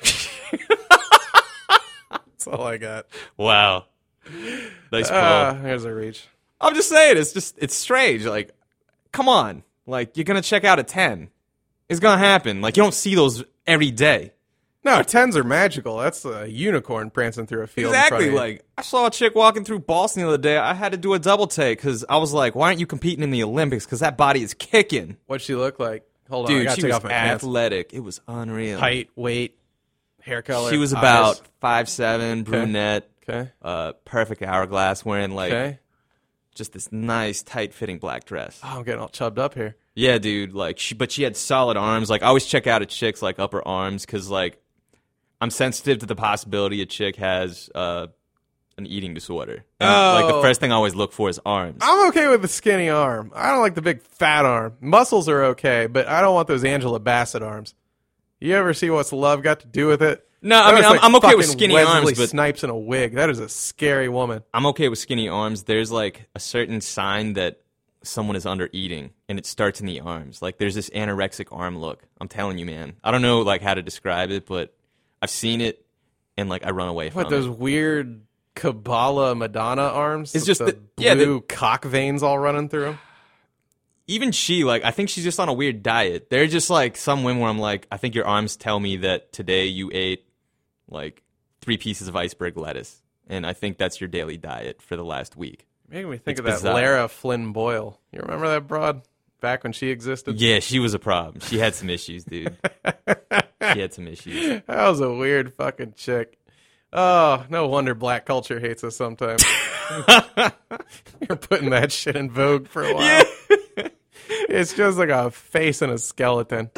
That's all I got. Wow. Nice pull. Here's a reach. I'm just saying, it's strange. Like, come on. Like, you're going to check out a 10. It's going to happen. Like, you don't see those every day. No, 10s are magical. That's a unicorn prancing through a field. in front Exactly. of you. Like, I saw a chick walking through Boston the other day. I had to do a double take because I was like, why aren't you competing in the Olympics? Because that body is kicking. What'd she look like? Hold on, I Dude, gotta she take was off my pants. athletic. It was unreal. Height, weight, hair color. She was eyes. about 5'7", brunette, Okay. perfect hourglass, wearing like Okay. just this nice, tight-fitting black dress. Oh, I'm getting all chubbed up here. Yeah, dude. Like, but she had solid arms. Like, I always check out a chick's like upper arms because like I'm sensitive to the possibility a chick has an eating disorder. And, like the first thing I always look for is arms. I'm okay with the skinny arm. I don't like the big fat arm. Muscles are okay, but I don't want those Angela Bassett arms. You ever see What's Love got to do with it? No, I That mean, was like I'm okay with fucking skinny Wesley arms, but Snipes in a wig. That is a scary woman. I'm okay with skinny arms. There's like a certain sign that someone is under eating, and it starts in the arms. Like there's this anorexic arm look. I'm telling you, man. I don't know like how to describe it, but I've seen it, and like I run away from What, those it. weird Kabbalah Madonna arms? It's with just the yeah, blue cock veins all running through 'em? Even she, like, I think she's just on a weird diet. They're just like some women where I'm like, I think your arms tell me that today you ate like 3 pieces of iceberg lettuce, and I think that's your daily diet for the last week. Making me think It's of that bizarre. Lara Flynn Boyle. You remember that broad back when she existed? Yeah, she was a problem. She had some issues, dude. She had some issues. That was a weird fucking chick. Oh, no wonder black culture hates us sometimes. You're putting that shit in vogue for a while. It's just like a face and a skeleton.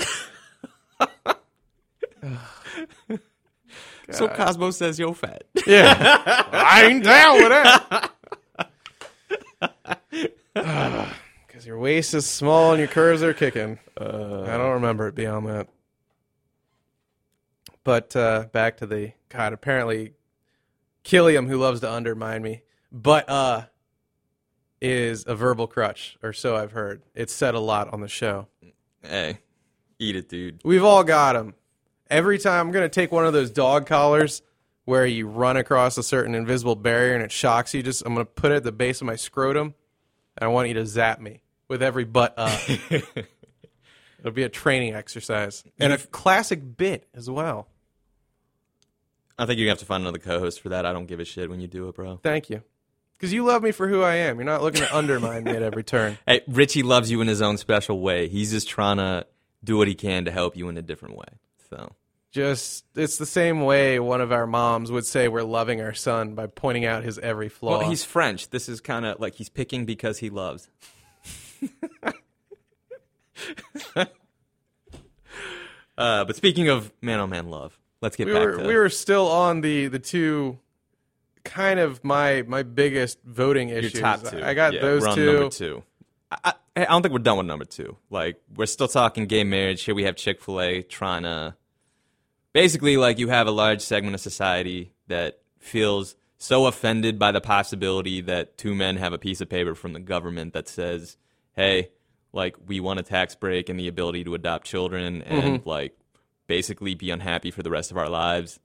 So Cosmo says you're fat. Yeah. I ain't down with that. Because your waist is small and your curves are kicking. I don't remember it beyond that. But back to the God. Apparently, Killiam, who loves to undermine me, but is a verbal crutch, or so I've heard. It's said a lot on the show. Hey, eat it, dude. We've all got them. Every time I'm going to take one of those dog collars where you run across a certain invisible barrier and it shocks you. I'm going to put it at the base of my scrotum, and I want you to zap me with every butt up. It'll be a training exercise and a classic bit as well. I think you have to find another co-host for that. I don't give a shit when you do it, bro. Thank you. Because you love me for who I am. You're not looking to undermine me at every turn. Hey, Richie loves you in his own special way. He's just trying to do what he can to help you in a different way. So It's the same way one of our moms would say we're loving our son by pointing out his every flaw. well, he's French. This is kind of like he's picking because he loves. But speaking of man-on-man love, let's get back to... We were still on the two kind of my biggest voting your issues. top 2. I got Yeah, those we're on two. number 2. I don't think we're done with number 2. Like, we're still talking gay marriage. Here we have Chick-fil-A trying to... Basically, like, you have a large segment of society that feels so offended by the possibility that 2 men have a piece of paper from the government that says, hey, like, we want a tax break and the ability to adopt children and, like, basically be unhappy for the rest of our lives.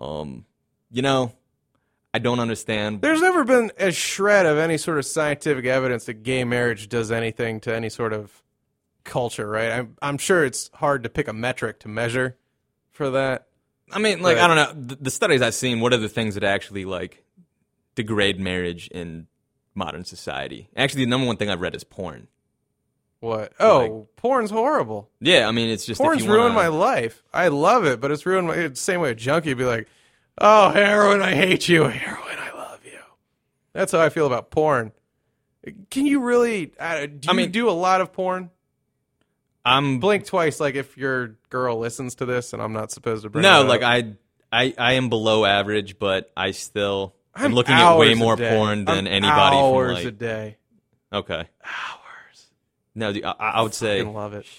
I don't understand. There's never been a shred of any sort of scientific evidence that gay marriage does anything to any sort of culture, right? I'm sure it's hard to pick a metric to measure for that. I mean, like, But- I don't know. The studies I've seen, what are the things that actually, like, degrade marriage in modern society? Actually, the number one thing I've read is porn. What? Oh, porn's horrible. Yeah, I mean, it's just Porn's if you wanna, ruined my life. I love it, but it's ruined my... It's the same way a junkie would be like, oh, heroin, I hate you. Heroin, I love you. That's how I feel about porn. Can you really... do you do a lot of porn? I'm Blink twice, like if your girl listens to this and I'm not supposed to bring no, it up. like I am below average, but I still am looking at way more porn than anybody hours from like a day. Okay. Hours. No, dude, I would say I love it.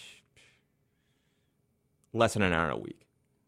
less than an hour a week.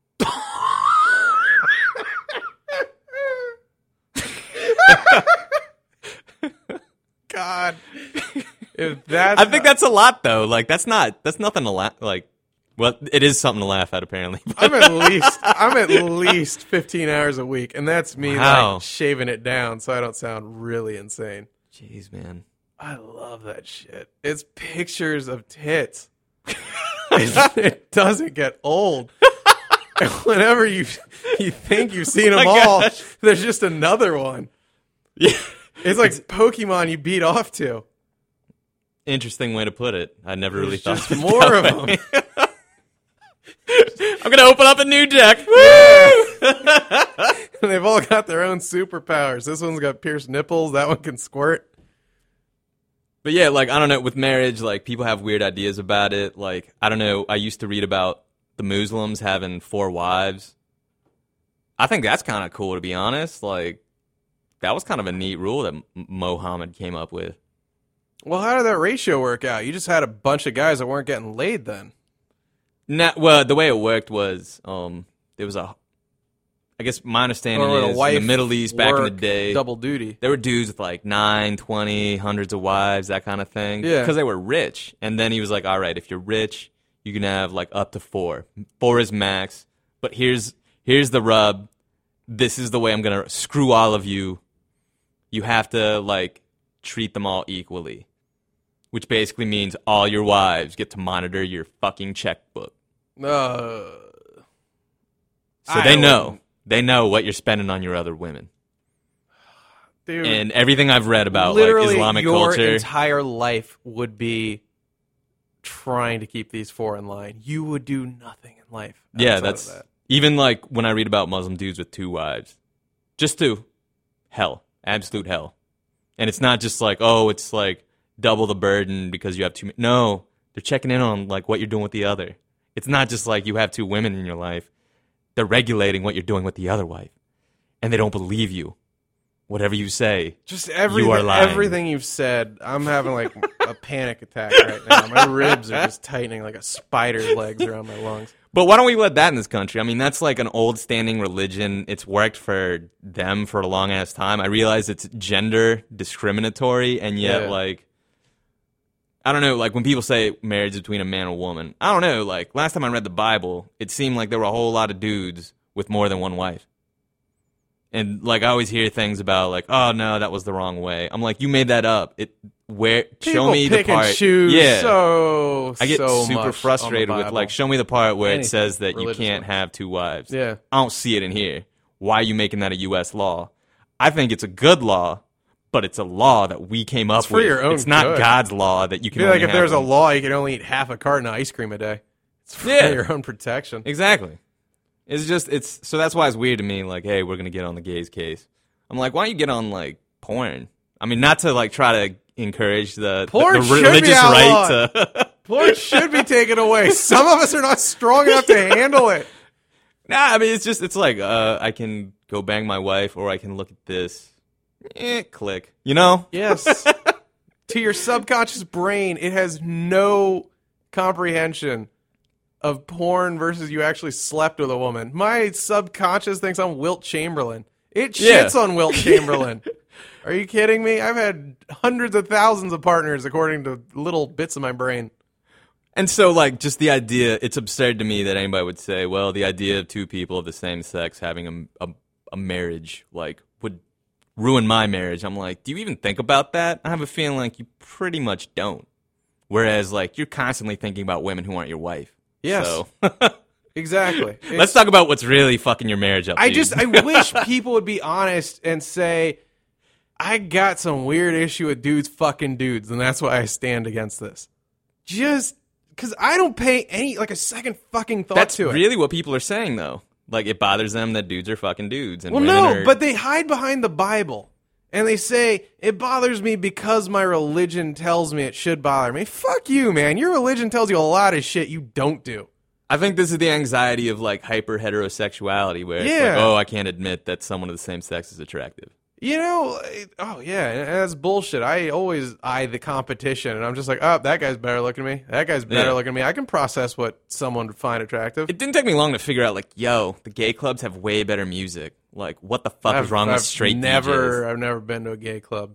God. If that's I think that's a lot though. Like that's nothing to laugh like. Well, it is something to laugh at apparently. I'm at least 15 hours a week, and that's me Wow. like shaving it down so I don't sound really insane. Jeez, man. I love that shit. It's pictures of tits. It doesn't get old. And whenever you think you've seen them all, gosh. there's just another one. Yeah. It's like Pokemon you beat off to. Interesting way to put it. I never really There's thought just of it more that of way. them. I'm gonna open up a new deck. And they've all got their own superpowers. This one's got pierced nipples. That one can squirt. But yeah, like I don't know, with marriage, like people have weird ideas about it. Like I don't know, I used to read about the Muslims having 4 wives. I think that's kind of cool, to be honest. Like that was kind of a neat rule that Mohammed came up with. Well, how did that ratio work out? You just had a bunch of guys that weren't getting laid then. Well, the way it worked was there was I guess my understanding Or would a is in wife the Middle East back in the work day, double duty. there were dudes with like 9, 20, hundreds of wives, that kind of thing. Yeah. Because they were rich. And then he was like, all right, if you're rich, you can have like up to 4. 4 is max. But here's the rub. This is the way I'm going to screw all of you. You have to like treat them all equally. Which basically means all your wives get to monitor your fucking checkbook. So they know. They know what you're spending on your other women. Dude, And everything I've read about literally like Islamic your culture. entire life would be trying to keep these 4 in line. You would do nothing in life. Yeah, outside that's of that. even like when I read about Muslim dudes with 2 wives. Just 2. Hell. Absolute hell. And it's not just like, oh, it's like double the burden because you have 2. No, they're checking in on like what you're doing with the other. It's not just like you have 2 women in your life. They're regulating what you're doing with the other wife. And they don't believe you. Whatever you say, Just you are lying. everything you've said, I'm having like a panic attack right now. My ribs are just tightening like a spider's legs around my lungs. But why don't we let that in this country? I mean, that's like an old standing religion. It's worked for them for a long ass time. I realize it's gender discriminatory, and yet, Yeah. like, I don't know, like when people say marriage is between a man and a woman, I don't know, like last time I read the Bible, it seemed like there were a whole lot of dudes with more than one wife. And like I always hear things about like, oh no, that was the wrong way. I'm like, you made that up. Show me the pick part. and choose Yeah. so I get so super much frustrated on the with Bible. like, show me the part where it Anything says that you religious can't one. have 2 wives. Yeah. I don't see it in here. Why are you making that a U.S. law? I think it's a good law, but it's a law that we came up for with. your own it's not good. God's law that you I can. feel like only if there's have a them. law, you can only eat half a carton of ice cream a day. It's for Yeah. your own protection. Exactly. It's so that's why it's weird to me. Like, hey, we're gonna get on the gays case. I'm like, why don't you get on like porn? I mean, not to like try to encourage the Porn should be religious right to. Porn should be taken away. Some of us are not strong enough to handle it. Nah, I mean, it's like I can go bang my wife, or I can look at this. Click. You know? Yes. To your subconscious brain, it has no comprehension of porn versus you actually slept with a woman. My subconscious thinks I'm Wilt Chamberlain. It Yeah. shits on Wilt Chamberlain. Are you kidding me? I've had hundreds of thousands of partners according to little bits of my brain. And so, like, just the idea, it's absurd to me that anybody would say, well, the idea of 2 people of the same sex having a marriage, like, would ruin my marriage. I'm like, do you even think about that? I have a feeling like you pretty much don't. Whereas, like, you're constantly thinking about women who aren't your wife. Yes. So, Exactly. let's talk about what's really fucking your marriage up, dude. I wish people would be honest and say, I got some weird issue with dudes fucking dudes, and that's why I stand against this. just because I don't pay a second fucking thought That's to it. really what people are saying, though. Like, it bothers them that dudes are fucking dudes. And Well, women no, are... but they hide behind the Bible. And they say, it bothers me because my religion tells me it should bother me. Fuck you, man. Your religion tells you a lot of shit you don't do. I think this is the anxiety of, like, hyper-heterosexuality, where it's Yeah. like, oh, I can't admit that someone of the same sex is attractive. You know, oh yeah, and that's bullshit. I always eye the competition, and I'm just like, oh, that guy's better looking at me. That guy's better Yeah. looking at me. I can process what someone would find attractive. It didn't take me long to figure out, like, yo, the gay clubs have way better music. Like, what the fuck is wrong with straight DJs? I've never been to a gay club.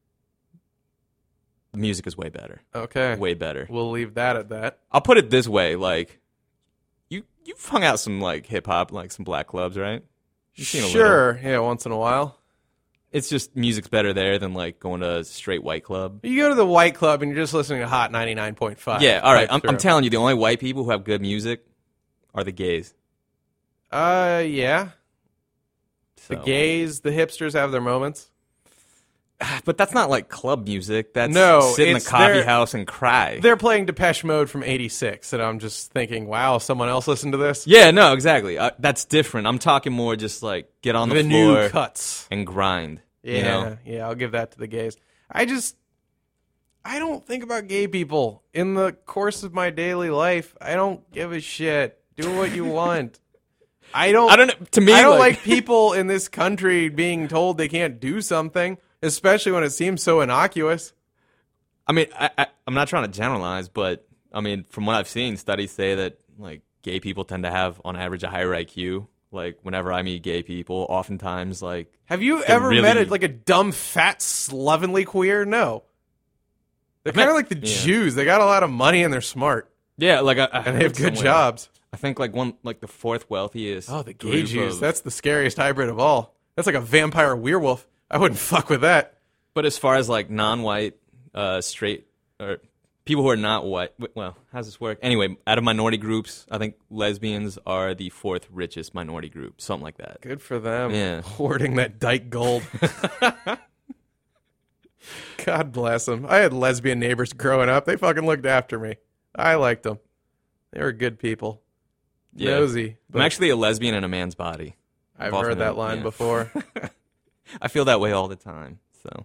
The music is way better. Okay. Way better. We'll leave that at that. I'll put it this way, like, you've hung out some, like, hip-hop, like, some black clubs, right? You've seen a little. Sure, yeah, once in a while. It's just music's better there than, like, going to a straight white club. You go to the white club and you're just listening to Hot 99.5. Yeah, all right. right I'm telling you, the only white people who have good music are the gays. Yeah. The So- gays, the hipsters have their moments. But that's not, like, club music. That's No, sit in the it's coffee their- house and cry. They're playing Depeche Mode from '86, and I'm just thinking, wow, someone else listened to this? Yeah, no, exactly. That's different. I'm talking more just, like, get on the The floor new cuts. and grind. Yeah, You know? yeah, I'll give that to the gays. I don't think about gay people in the course of my daily life. I don't give a shit. Do what you want. I don't know. To me, I don't like people in this country being told they can't do something, especially when it seems so innocuous. I mean, I'm not trying to generalize, but I mean, from what I've seen, studies say that like gay people tend to have, on average, a higher IQ. Like whenever I meet gay people, oftentimes like Have you they're ever met really- a dumb, fat, slovenly queer? No. They're kind of like the yeah. Jews. They got a lot of money and they're smart. yeah, like I And they heard have good somewhere, jobs. I think like the fourth wealthiest. Oh, the gay group Jews. of- That's the scariest hybrid of all. That's like a vampire werewolf. I wouldn't fuck with that. But as far as like non-white, straight, or people who are not white, well, how does this work? Anyway, out of minority groups, I think lesbians are the fourth richest minority group, something like that. Good for them. Yeah. Hoarding that dyke gold. God bless them. I had lesbian neighbors growing up. They fucking looked after me. I liked them. They were good people. Yeah. Nosy. I'm But actually a lesbian in a man's body. I've often heard that been- line yeah. before. I feel that way all the time. So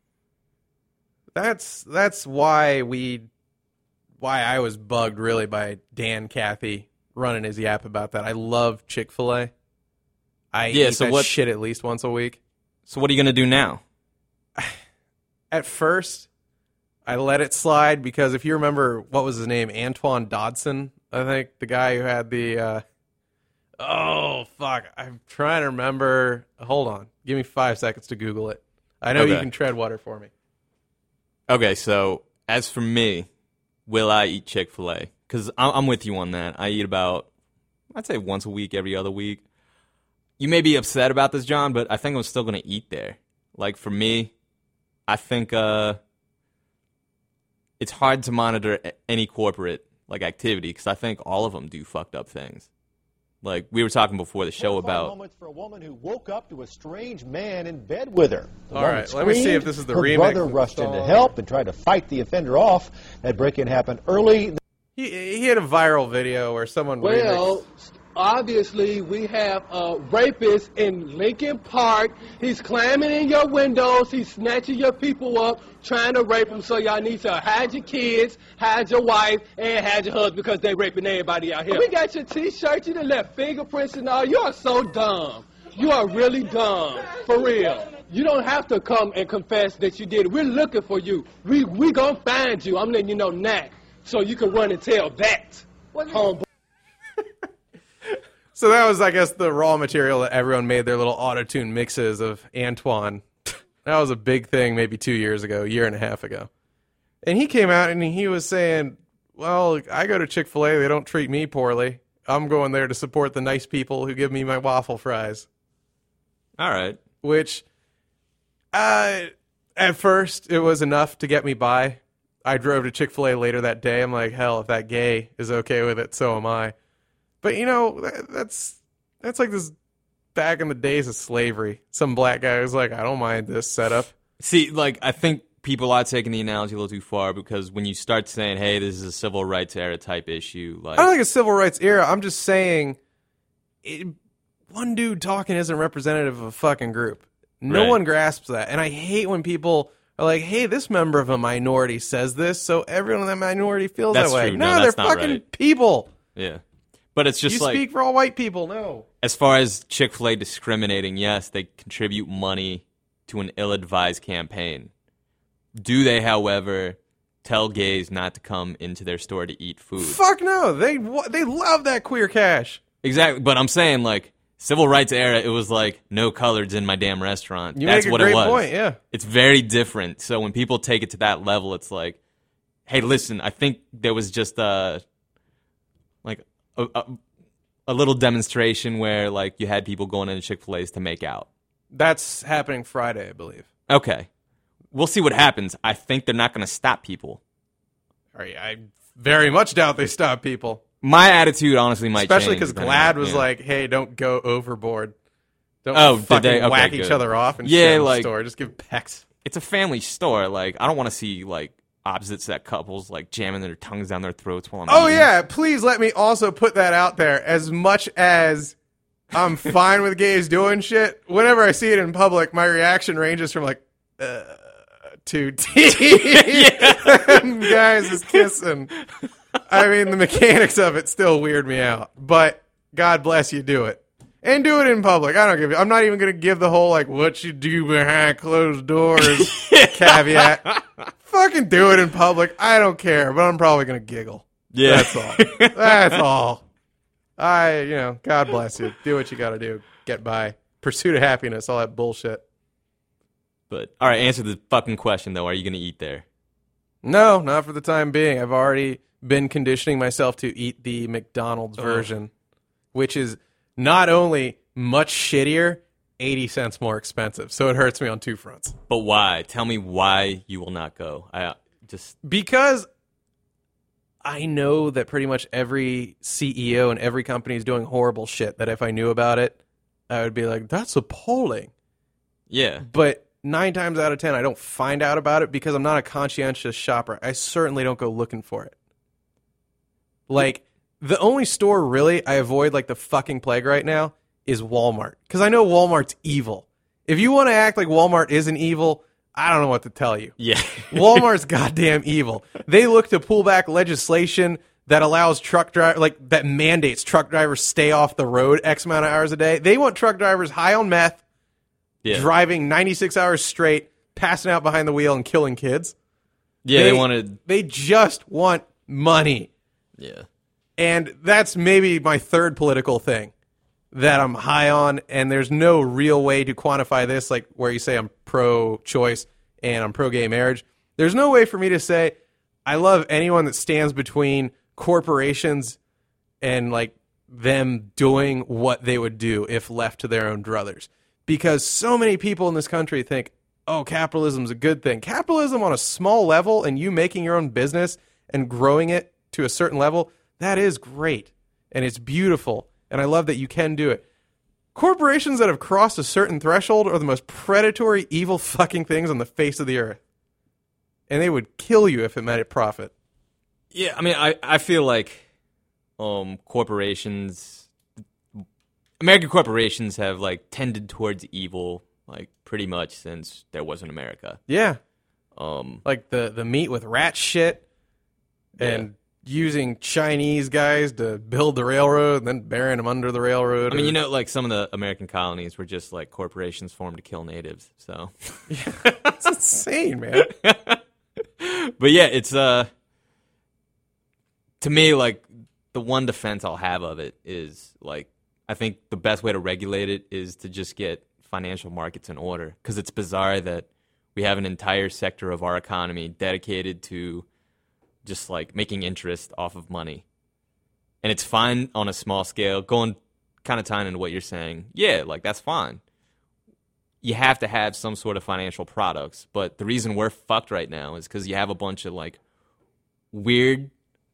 That's why I was bugged really by Dan Cathy running his yap about that. I love Chick-fil-A. I Yeah, eat so that what- shit at least once a week. So what are you gonna do now? At first, I let it slide because if you remember, what was his name? Antoine Dodson, I think, the guy who had the. Oh fuck! I'm trying to remember. Hold on, give me 5 seconds to Google it. I know you Okay. can tread water for me. Okay, so as for me, will I eat Chick-fil-A? Because I'm with you on that. I eat about, I'd say once a week, every other week. You may be upset about this, John, but I think I'm still going to eat there. Like, for me, I think it's hard to monitor any corporate like activity because I think all of them do fucked up things. Like, we were talking before the show about... moments for a woman who woke up to a strange man in bed with her. The All woman right, let me see screamed. if this is the her remix brother of the rushed in to song. help and tried to fight the offender off. That break-in happened early. He had a viral video where someone Well, remixed. obviously, we have a rapist in Lincoln Park. He's climbing in your windows. He's snatching your people up, trying to rape them. So y'all need to hide your kids, hide your wife, and hide your husband because they raping everybody out here. We got your T-shirt. You done left fingerprints and all. You are so dumb. You are really dumb. For real. You don't have to come and confess that you did it. We're looking for you. We gonna find you. I'm letting you know now. So you can run and tell that. Homeboy. So that was, I guess, the raw material that everyone made their little auto-tune mixes of Antoine. That was a big thing maybe 2 years ago, a year and a half ago. And he came out and he was saying, well, I go to Chick-fil-A, they don't treat me poorly. I'm going there to support the nice people who give me my waffle fries. All right. Which, at first, it was enough to get me by. I drove to Chick-fil-A later that day. I'm like, hell, if that gay is okay with it, so am I. But, you know, that's like this back in the days of slavery. Some black guy was like, I don't mind this setup. See, like, I think people are taking the analogy a little too far because when you start saying, hey, this is a civil rights era type issue, like I don't think it's civil rights era. I'm just saying one dude talking isn't representative of a fucking group. No Right. one grasps that. And I hate when people are like, hey, this member of a minority says this, so everyone in that minority feels That's that way. true. No, No, they're that's not fucking right. people. yeah. But it's just You like, speak for all white people. No. as far as Chick-fil-A discriminating, yes, they contribute money to an ill-advised campaign. Do they, however, tell gays not to come into their store to eat food? Fuck no. They love that queer cash. Exactly, but I'm saying, like, civil rights era, it was like, no coloreds in my damn restaurant. You That's make a what great it was. point, yeah. It's very different. So when people take it to that level, it's like, hey, listen, I think there was just a little demonstration where, like, you had people going into Chick-fil-A's to make out. That's happening Friday, I believe. Okay. We'll see what happens. I think they're not going to stop people. I very much doubt they stop people. My attitude, honestly, might Especially change. because depending GLAD on- was yeah. like, hey, don't go overboard. Don't Oh, did fucking they? Okay, whack good. each other off and Yeah, shit in the like- store. Just give pecks. It's a family store. Like, I don't want to see, like, opposite sex couples, like, jamming their tongues down their throats while I'm Oh, eating. yeah. Please let me also put that out there. As much as I'm fine with gays doing shit, whenever I see it in public, my reaction ranges from like, to guys is kissing. I mean, the mechanics of it still weird me out. But God bless you, do it. And do it in public. I'm not even going to give the whole, like, what you do behind closed doors caveat. Fucking do it in public. I don't care, but I'm probably going to giggle. Yeah. That's all. That's all. God bless you. Do what you got to do. Get by. Pursuit of happiness, all that bullshit. But, all right, answer the fucking question, though. Are you going to eat there? No, not for the time being. I've already been conditioning myself to eat the McDonald's version, which is not only much shittier, 80 cents more expensive. So it hurts me on two fronts. But why? Tell me why you will not go. Because I know that pretty much every CEO and every company is doing horrible shit that if I knew about it, I would be like, that's appalling. Yeah. But 9 times out of 10, I don't find out about it because I'm not a conscientious shopper. I certainly don't go looking for it. Like, the only store really I avoid like the fucking plague right now is Walmart. Because I know Walmart's evil. If you want to act like Walmart isn't evil, I don't know what to tell you. Yeah. Walmart's goddamn evil. They look to pull back legislation that allows truck driver, like that mandates truck drivers stay off the road X amount of hours a day. They want truck drivers high on meth, Yeah. driving 96 hours straight, passing out behind the wheel and killing kids. Yeah, they wanted. They just want money. Yeah. And that's maybe my third political thing that I'm high on, and there's no real way to quantify this, like where you say I'm pro-choice and I'm pro-gay marriage. There's no way for me to say I love anyone that stands between corporations and like them doing what they would do if left to their own druthers. Because so many people in this country think, oh, capitalism's a good thing. Capitalism on a small level and you making your own business and growing it to a certain level, that is great. And it's beautiful. And I love that you can do it. Corporations that have crossed a certain threshold are the most predatory, evil fucking things on the face of the earth. And they would kill you if it meant it profit. Yeah, I mean, I feel like corporations, American corporations have like tended towards evil like pretty much since there was in America. Yeah. Um, Like the meat with rat shit and using Chinese guys to build the railroad and then burying them under the railroad. I mean, you know, like some of the American colonies were just like corporations formed to kill natives. So, It's insane, man. but yeah, it's to me, like the one defense I'll have of it is like I think the best way to regulate it is to just get financial markets in order, because it's bizarre that we have an entire sector of our economy dedicated to just like making interest off of money. And it's fine on a small scale, going kind of tying into what you're saying. Yeah, like that's fine. You have to have some sort of financial products, but the reason we're fucked right now is because you have a bunch of like weird,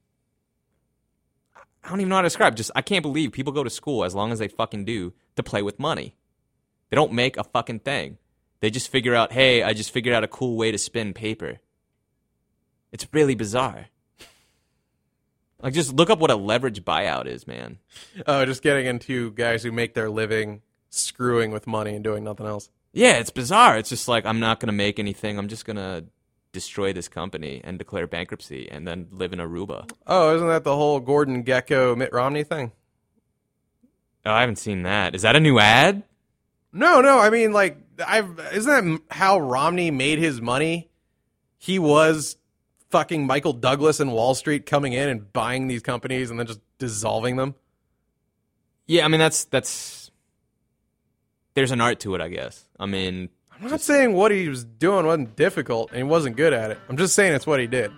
I don't even know how to describe, just I can't believe people go to school, as long as they fucking do, to play with money. They don't make a fucking thing. They just figure out, hey, I just figured out a cool way to spin paper. It's really bizarre. Like, just look up what a leverage buyout is, man. Oh, just getting into guys who make their living screwing with money and doing nothing else. Yeah, it's bizarre. It's just like, I'm not going to make anything. I'm just going to destroy this company and declare bankruptcy and then live in Aruba. Oh, isn't that the whole Gordon Gekko Mitt Romney thing? Oh, I haven't seen that. Is that a new ad? No. I mean, like, isn't that how Romney made his money? He was fucking Michael Douglas in Wall Street, coming in and buying these companies and then just dissolving them. Yeah, I mean, that's there's an art to it, I guess. I mean, I'm not saying what he was doing wasn't difficult and he wasn't good at it. I'm just saying it's what he did.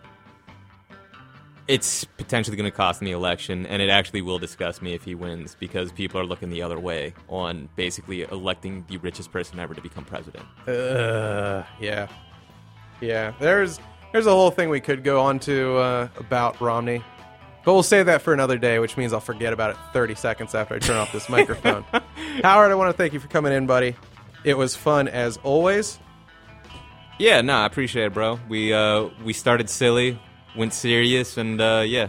It's potentially going to cost him the election, and it actually will disgust me if he wins, because people are looking the other way on basically electing the richest person ever to become president. Yeah. There's a whole thing we could go on to about Romney, but we'll save that for another day, which means I'll forget about it 30 seconds after I turn off this microphone. Howard, I want to thank you for coming in, buddy. It was fun as always. Yeah, no, I appreciate it, bro. We started silly, went serious, and yeah.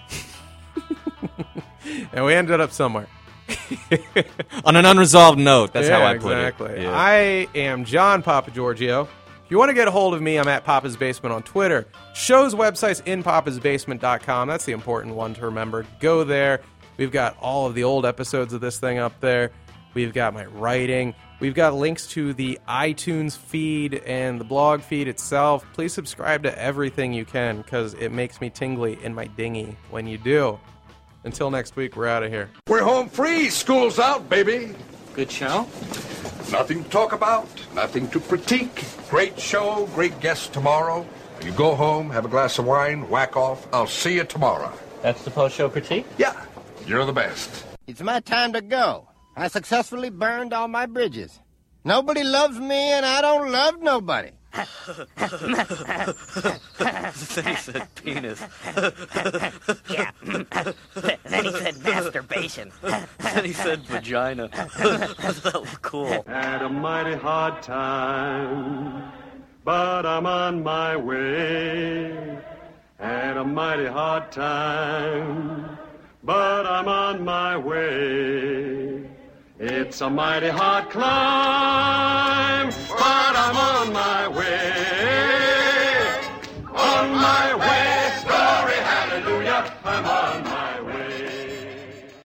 And we ended up somewhere. On an unresolved note, that's how I put exactly. it. Yeah. I am John Papa Giorgio. If you want to get a hold of me, I'm at Papa's Basement on Twitter. Show's website's inpapasbasement.com. That's the important one to remember. Go there. We've got all of the old episodes of this thing up there. We've got my writing. We've got links to the iTunes feed and the blog feed itself. Please subscribe to everything you can, because it makes me tingly in my dinghy when you do. Until next week, we're out of here. We're home free. School's out, baby. Good show? Nothing to talk about, nothing to critique. Great show, great guests tomorrow. You go home, have a glass of wine, whack off. I'll see you tomorrow. That's the post-show critique? Yeah, you're the best. It's my time to go. I successfully burned all my bridges. Nobody loves me, and I don't love nobody. Then he said penis. Yeah. Then he said masturbation. Then he said vagina. That was cool. Had a mighty hard time, but I'm on my way. Had a mighty hard time, but I'm on my way. It's a mighty hard climb.